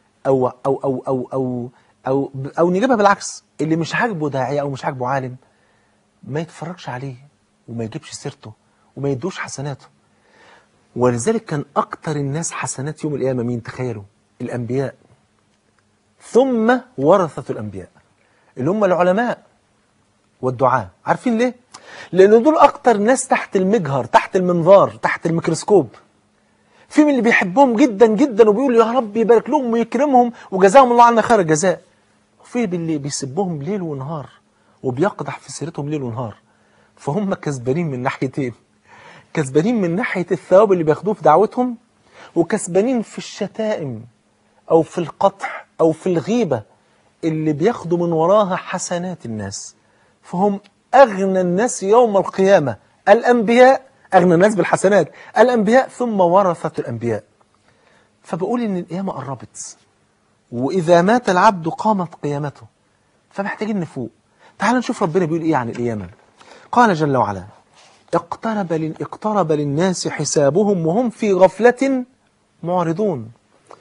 [SPEAKER 1] أو نجيبها بالعكس، اللي مش عاجبه داعية أو مش عاجبه عالم ما يتفرجش عليه وما يجيبش سيرته وما يدوش حسناته. ولذلك كان أكتر الناس حسنات يوم القيامة مين؟ تخيلوا، الأنبياء، ثم ورثة الأنبياء اللي هم العلماء والدعاء. عارفين ليه؟ لأن دول أكتر ناس تحت المجهر، تحت المنظار، تحت الميكروسكوب. في من اللي بيحبهم جدا جدا وبيقول يا رب يبارك لهم ويكرمهم وجزاهم الله عنا خير الجزاء، وفي اللي بيسبهم ليل ونهار وبيقدح في سيرتهم ليل ونهار. فهم كسبانين من ناحيتين، كسبانين من ناحية الثواب اللي بياخدوه في دعوتهم، وكسبانين في الشتائم أو في القطع أو في الغيبة اللي بياخدوا من وراها حسنات الناس. فهم أغنى الناس يوم القيامة، الأنبياء، أغنى الناس بالحسنات الأنبياء ثم ورثة الأنبياء. فبقول إن القيامة قربت، وإذا مات العبد قامت قيامته، فمحتاجين نفوق. تعال نشوف ربنا بيقول إيه عن القيامة. قال جل وعلا: اقترب للناس حسابهم وهم في غفلة معرضون.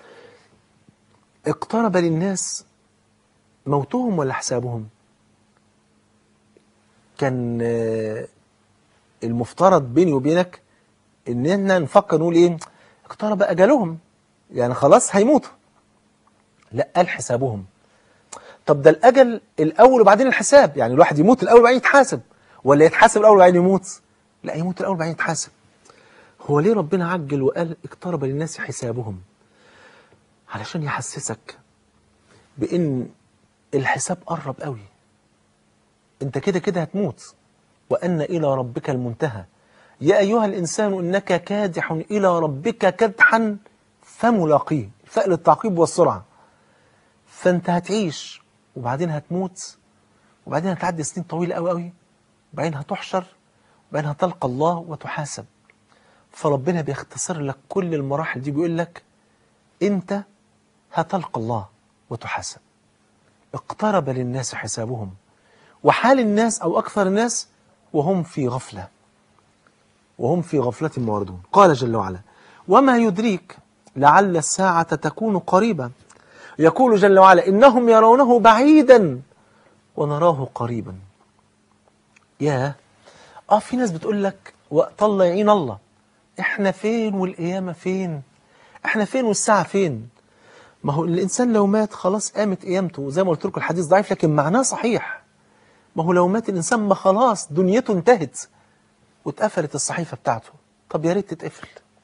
[SPEAKER 1] اقترب للناس موتهم ولا حسابهم؟ كان المفترض بيني وبينك إننا نفكر نقول إيه؟ اقترب أجلهم، يعني خلاص هيموتوا. لا، قال حسابهم. طب ده الأجل الأول وبعدين الحساب، يعني الواحد يموت الأول وبعدين يتحاسب، ولا يتحاسب الأول وبعدين يموت؟ لا، يموت الأول وبعدين يتحاسب. هو ليه ربنا عجل وقال اقترب للناس حسابهم؟ علشان يحسسك بإن الحساب قرب قوي، انت كده كده هتموت، وأن إلى ربك المنتهى. يا أيها الإنسان إنك كادح إلى ربك كدحا فملاقيه، فأل التعقيب والسرعة. فأنت هتعيش وبعدين هتموت وبعدين هتعدي سنين طويلة قوي قوي، وبعدين هتحشر وبعدين هتلقى الله وتحاسب. فربنا بيختصر لك كل المراحل دي، بيقول لك أنت هتلقى الله وتحاسب. اقترب للناس حسابهم وحال الناس أو أكثر الناس وهم في غفلة، وهم في غفلة معرضون. قال جل وعلا: وما يدريك لعل الساعة تكون قريبا. يقول جل وعلا: إنهم يرونه بعيدا ونراه قريبا. يا في ناس بتقول لك وقت الله يعين الله، احنا فين والقيامة فين؟ احنا فين والساعة فين؟ ما هو الإنسان لو مات خلاص قامت قيامته، زي ما قلت لكم الحديث ضعيف لكن معناه صحيح. ما هو لو مات الإنسان ما خلاص دنيته انتهت واتقفلت الصحيفة بتاعته. طب يا ريت تتقفل.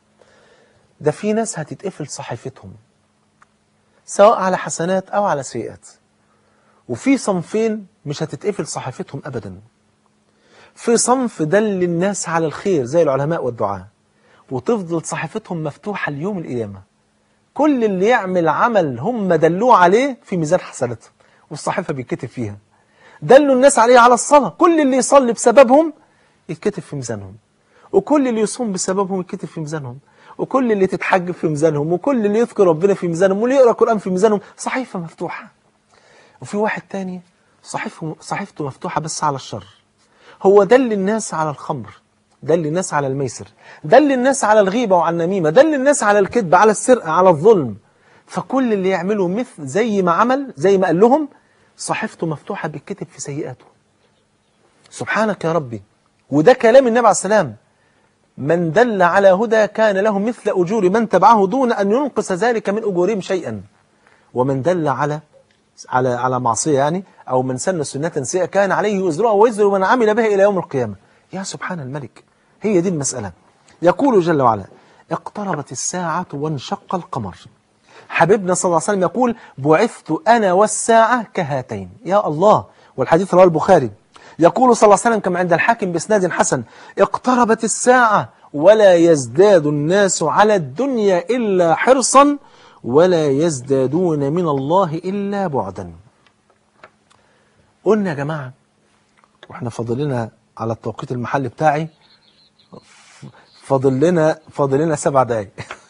[SPEAKER 1] ده في ناس هتتقفل صحيفتهم سواء على حسنات أو على سيئات، وفي صنفين مش هتتقفل صحيفتهم أبدا. في صنف دل الناس على الخير زي العلماء والدعاء، وتفضل صحيفتهم مفتوحة ليوم القيامة. كل اللي يعمل عمل هم دلوه عليه في ميزان حسناتهم والصحيفة بيتكتب فيها. دلوا الناس عليه على الصلاة، كل اللي يصلي بسببهم يتكتب في ميزانهم، وكل اللي يصوم بسببهم يتكتب في ميزانهم، وكل اللي تتحج في ميزانهم، وكل اللي يذكر ربنا في ميزانهم، واللي يقرأ قرآن في ميزانهم. صحيفة مفتوحة. وفي واحد تاني صحيفته مفتوحة بس على الشر. هو دل الناس على الخمر، دل الناس على الميسر، دل الناس على الغيبة وعلى النميمة، دل الناس على الكذب، على السرقة، على الظلم. فكل اللي يعمله مثل زي ما عمل، زي ما قال لهم، صحيفته مفتوحة بالكتب في سيئاته. سبحانك يا ربي. وده كلام النبي عليه السلام: من دل على هدى كان له مثل أجور من تبعه دون أن ينقص ذلك من أجورهم شيئا، ومن دل على معصية يعني أو من سن سنة سيئة كان عليه وزرها ووزر من عمل بها إلى يوم القيامة. يا سبحان الملك، هي دي المسألة. يقول جل وعلا: اقتربت الساعة وانشق القمر. حبيبنا صلى الله عليه وسلم يقول: بعثت أنا والساعة كهاتين. يا الله. والحديث رواه البخاري. يقول صلى الله عليه وسلم كما عند الحاكم بإسناد حسن: اقتربت الساعة ولا يزداد الناس على الدنيا إلا حرصا ولا يزدادون من الله إلا بعدا. قلنا يا جماعة، واحنا فاضل لنا على التوقيت المحلي بتاعي فاضل لنا 7 دقايق.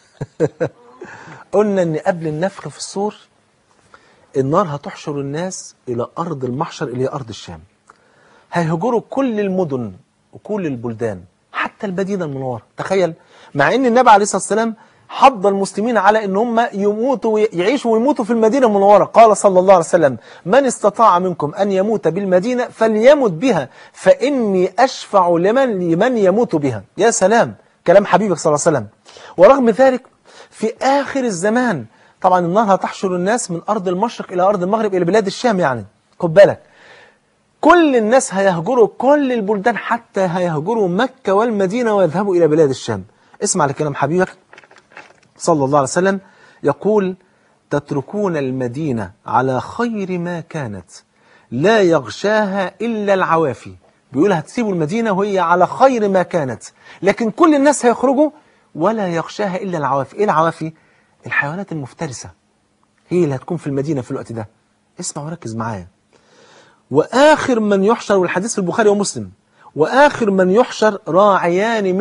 [SPEAKER 1] قلنا ان قبل النفخ في الصور النار هتحشر الناس الى ارض المحشر، الى ارض الشام. هيهجروا كل المدن وكل البلدان حتى المدينة المنورة. تخيل، مع ان النبي عليه الصلاة والسلام حض المسلمين على ان هم يموتوا يعيشوا ويموتوا في المدينة المنورة. قال صلى الله عليه وسلم: من استطاع منكم ان يموت بالمدينة فليمت بها فاني اشفع لمن يموت بها. يا سلام، كلام حبيبك صلى الله عليه وسلم. ورغم ذلك في آخر الزمان طبعا النار هتحشر الناس من أرض المشرق إلى أرض المغرب إلى بلاد الشام. يعني خد بالك، كل الناس هيهجروا كل البلدان حتى هيهجروا مكة والمدينة ويذهبوا إلى بلاد الشام. اسمع لكلام حبيبك صلى الله عليه وسلم. يقول: تتركون المدينة على خير ما كانت لا يغشاها إلا العوافي. بيقول هتسيبوا المدينة وهي على خير ما كانت، لكن كل الناس هيخرجوا ولا يغشاها إلا العوافي. إيه العوافي؟ الحيوانات المفترسة هي اللي هتكون في المدينة في الوقت ده. اسمع وركز معايا. وآخر من يحشر، والحديث في البخاري ومسلم، وآخر من يحشر راعيان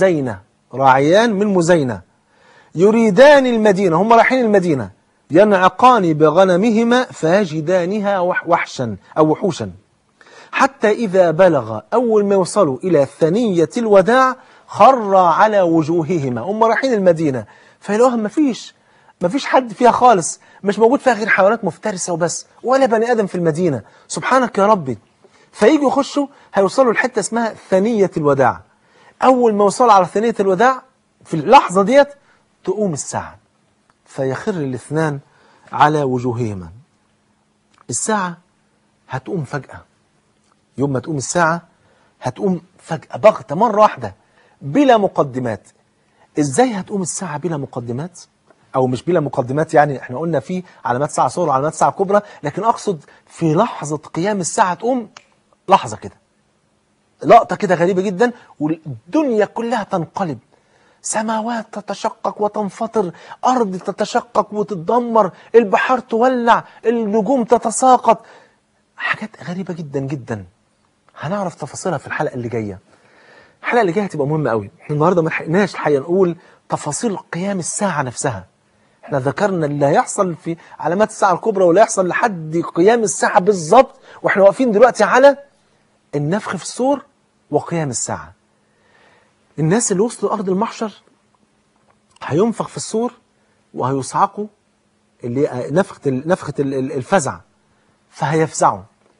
[SPEAKER 1] من مزينة يريدان المدينة، هم رايحين المدينة، ينعقان بغنمهما فيجدانها وحشا أو وحوشا، حتى إذا بلغ أول ما يوصلوا إلى ثنية الوداع خر على وجوههما. هم رايحين المدينة فيلاقوها مفيش حد فيها خالص، مش موجود فيها غير حيوانات مفترسة وبس، ولا بني آدم في المدينة. سبحانك يا ربي. فييجوا يخشوا، هيوصلوا لحتة اسمها ثنية الوداع. أول ما يوصلوا على ثنية الوداع في اللحظة ديت تقوم الساعة، فيخر الاثنان على وجوههما. الساعة هتقوم فجأة. يوم ما تقوم الساعة هتقوم فجأة بغتة مرة واحدة بلا مقدمات. ازاي هتقوم الساعة بلا مقدمات؟ او مش بلا مقدمات، يعني احنا قلنا في علامات ساعة صغرى وعلامات ساعة كبرى، لكن اقصد في لحظة قيام الساعة تقوم لحظة كده، لقطة كده غريبة جدا، والدنيا كلها تنقلب، سماوات تتشقق وتنفطر، أرض تتشقق وتتدمر، البحار تولع، النجوم تتساقط. حاجات غريبة جدا جدا هنعرف تفاصيلها في الحلقة اللي جاية. الحلقة اللي جاية هتبقى مهمة قوي. احنا النهاردة ما لحقناش الحقيقة نقول تفاصيل قيام الساعة نفسها، احنا ذكرنا اللي هيحصل في علامات الساعة الكبرى واللي هيحصل لحد قيام الساعة بالظبط، واحنا واقفين دلوقتي على النفخ في الصور وقيام الساعة. الناس اللي وصلوا أرض المحشر هينفخ في الصور وهيصعقوا، اللي نفخة الفزع، فهيفزعوا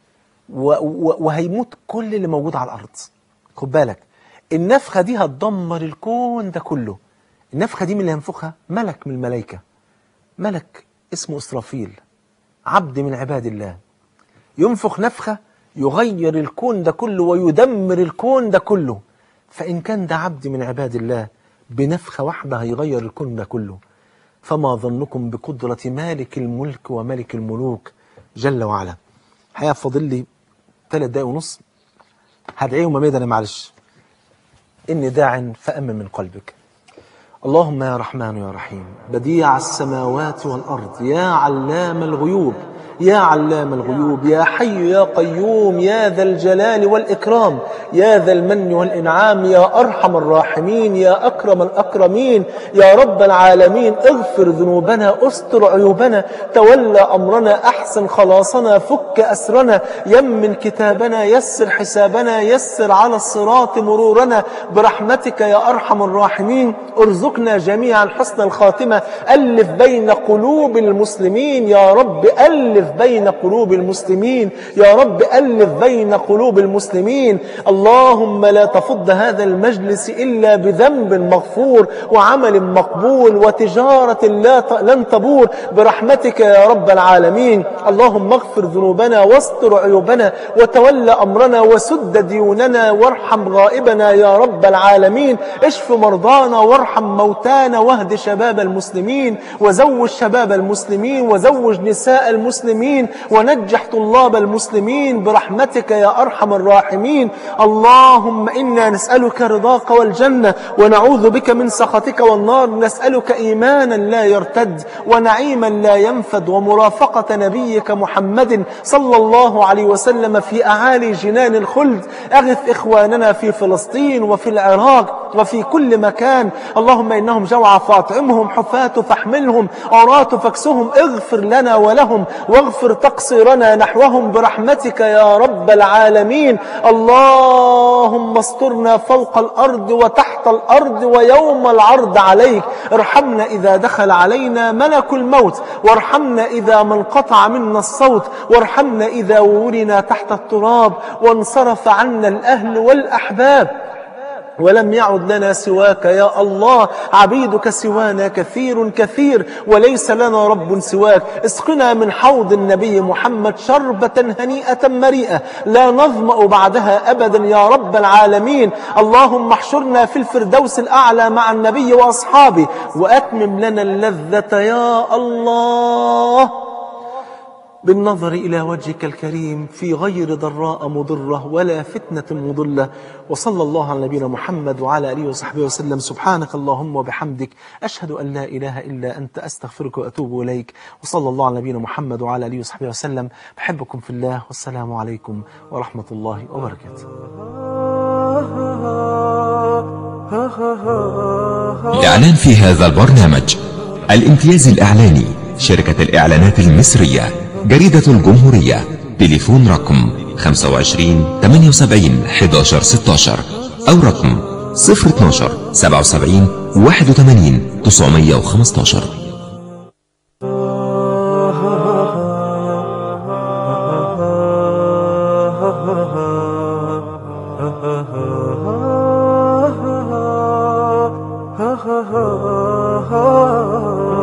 [SPEAKER 1] وهيموت كل اللي موجود على الأرض. خد بالك، النفخة دي هتدمر الكون ده كله. النفخة دي من اللي هينفخها ملك من الملائكة، ملك اسمه إسرافيل، عبد من عباد الله. ينفخ نفخة يغير الكون ده كله ويدمر الكون ده كله. فإن كان ده عبد من عباد الله بنفخة واحدة هيغير الكون ده كله، فما ظنكم بقدرة مالك الملك وملك الملوك جل وعلا. الحقيقة فاضل لي 3 دقايق ونص، هدعيهم ميدا أنا معلش. إني داع فأمن من قلبك. اللهم يا رحمن يا رحيم، بديع السماوات والأرض، يا علام الغيوب، يا علام الغيوب، يا حي يا قيوم، يا ذا الجلال والإكرام، يا ذا المن والإنعام، يا أرحم الراحمين، يا أكرم الأكرمين، يا رب العالمين. اغفر ذنوبنا، استر عيوبنا، تولى أمرنا، أحسن خلاصنا، فك أسرنا، يمن كتابنا، يسر حسابنا، يسر على الصراط مرورنا برحمتك يا أرحم الراحمين. ارزقنا جميعا حسن الخاتمة. ألف بين قلوب المسلمين يا رب، ألف بين قلوب المسلمين يا رب، ألف بين قلوب المسلمين. اللهم لا تفض هذا المجلس إلا بذنب مغفور وعمل مقبول وتجارة لن تبور برحمتك يا رب العالمين. اللهم اغفر ذنوبنا واستر عيوبنا وتولى أمرنا وسد ديوننا وارحم غائبنا يا رب العالمين. اشف مرضانا وارحم موتانا واهد شباب المسلمين وزوج شباب المسلمين وزوج نساء المسلمين ونجح طلاب المسلمين برحمتك يا أرحم الراحمين. اللهم إنا نسألك رضاك والجنة ونعوذ بك من سخطك والنار. نسألك إيمانا لا يرتد ونعيما لا ينفد ومرافقة نبيك محمد صلى الله عليه وسلم في أعالي جنان الخلد. أغث إخواننا في فلسطين وفي العراق وفي كل مكان. اللهم إنهم جوعى فاطعمهم، حفاة فاحملهم، عراة فاكسهم. اغفر لنا ولهم واغفر تقصيرنا نحوهم برحمتك يا رب العالمين. اللهم استرنا فوق الأرض وتحت الأرض ويوم العرض عليك. ارحمنا إذا دخل علينا ملك الموت، وارحمنا إذا ما انقطع منا الصوت، وارحمنا إذا ورنا تحت التراب وانصرف عنا الأهل والأحباب ولم يعد لنا سواك يا الله. عبيدك سوانا كثير كثير وليس لنا رب سواك. اسقنا من حوض النبي محمد شربة هنيئة مريئة لا نظمأ بعدها أبدا يا رب العالمين. اللهم احشرنا في الفردوس الأعلى مع النبي وأصحابه وأتمم لنا اللذة يا الله بالنظر إلى وجهك الكريم في غير ضراء مضرة ولا فتنة مضلة. وصلى الله على نبينا محمد وعلى آله وصحبه وسلم. سبحانك اللهم وبحمدك، أشهد أن لا إله إلا أنت، أستغفرك وأتوب إليك. وصلى الله على نبينا محمد وعلى آله وصحبه وسلم. بحبكم في الله، والسلام عليكم ورحمة الله وبركاته.
[SPEAKER 2] الإعلان في هذا البرنامج: الامتياز الإعلاني، شركة الإعلانات المصرية، جريدة الجمهورية. تليفون رقم 25 78 11 16 أو رقم 012 77 81 915.
[SPEAKER 3] ha ha ha ha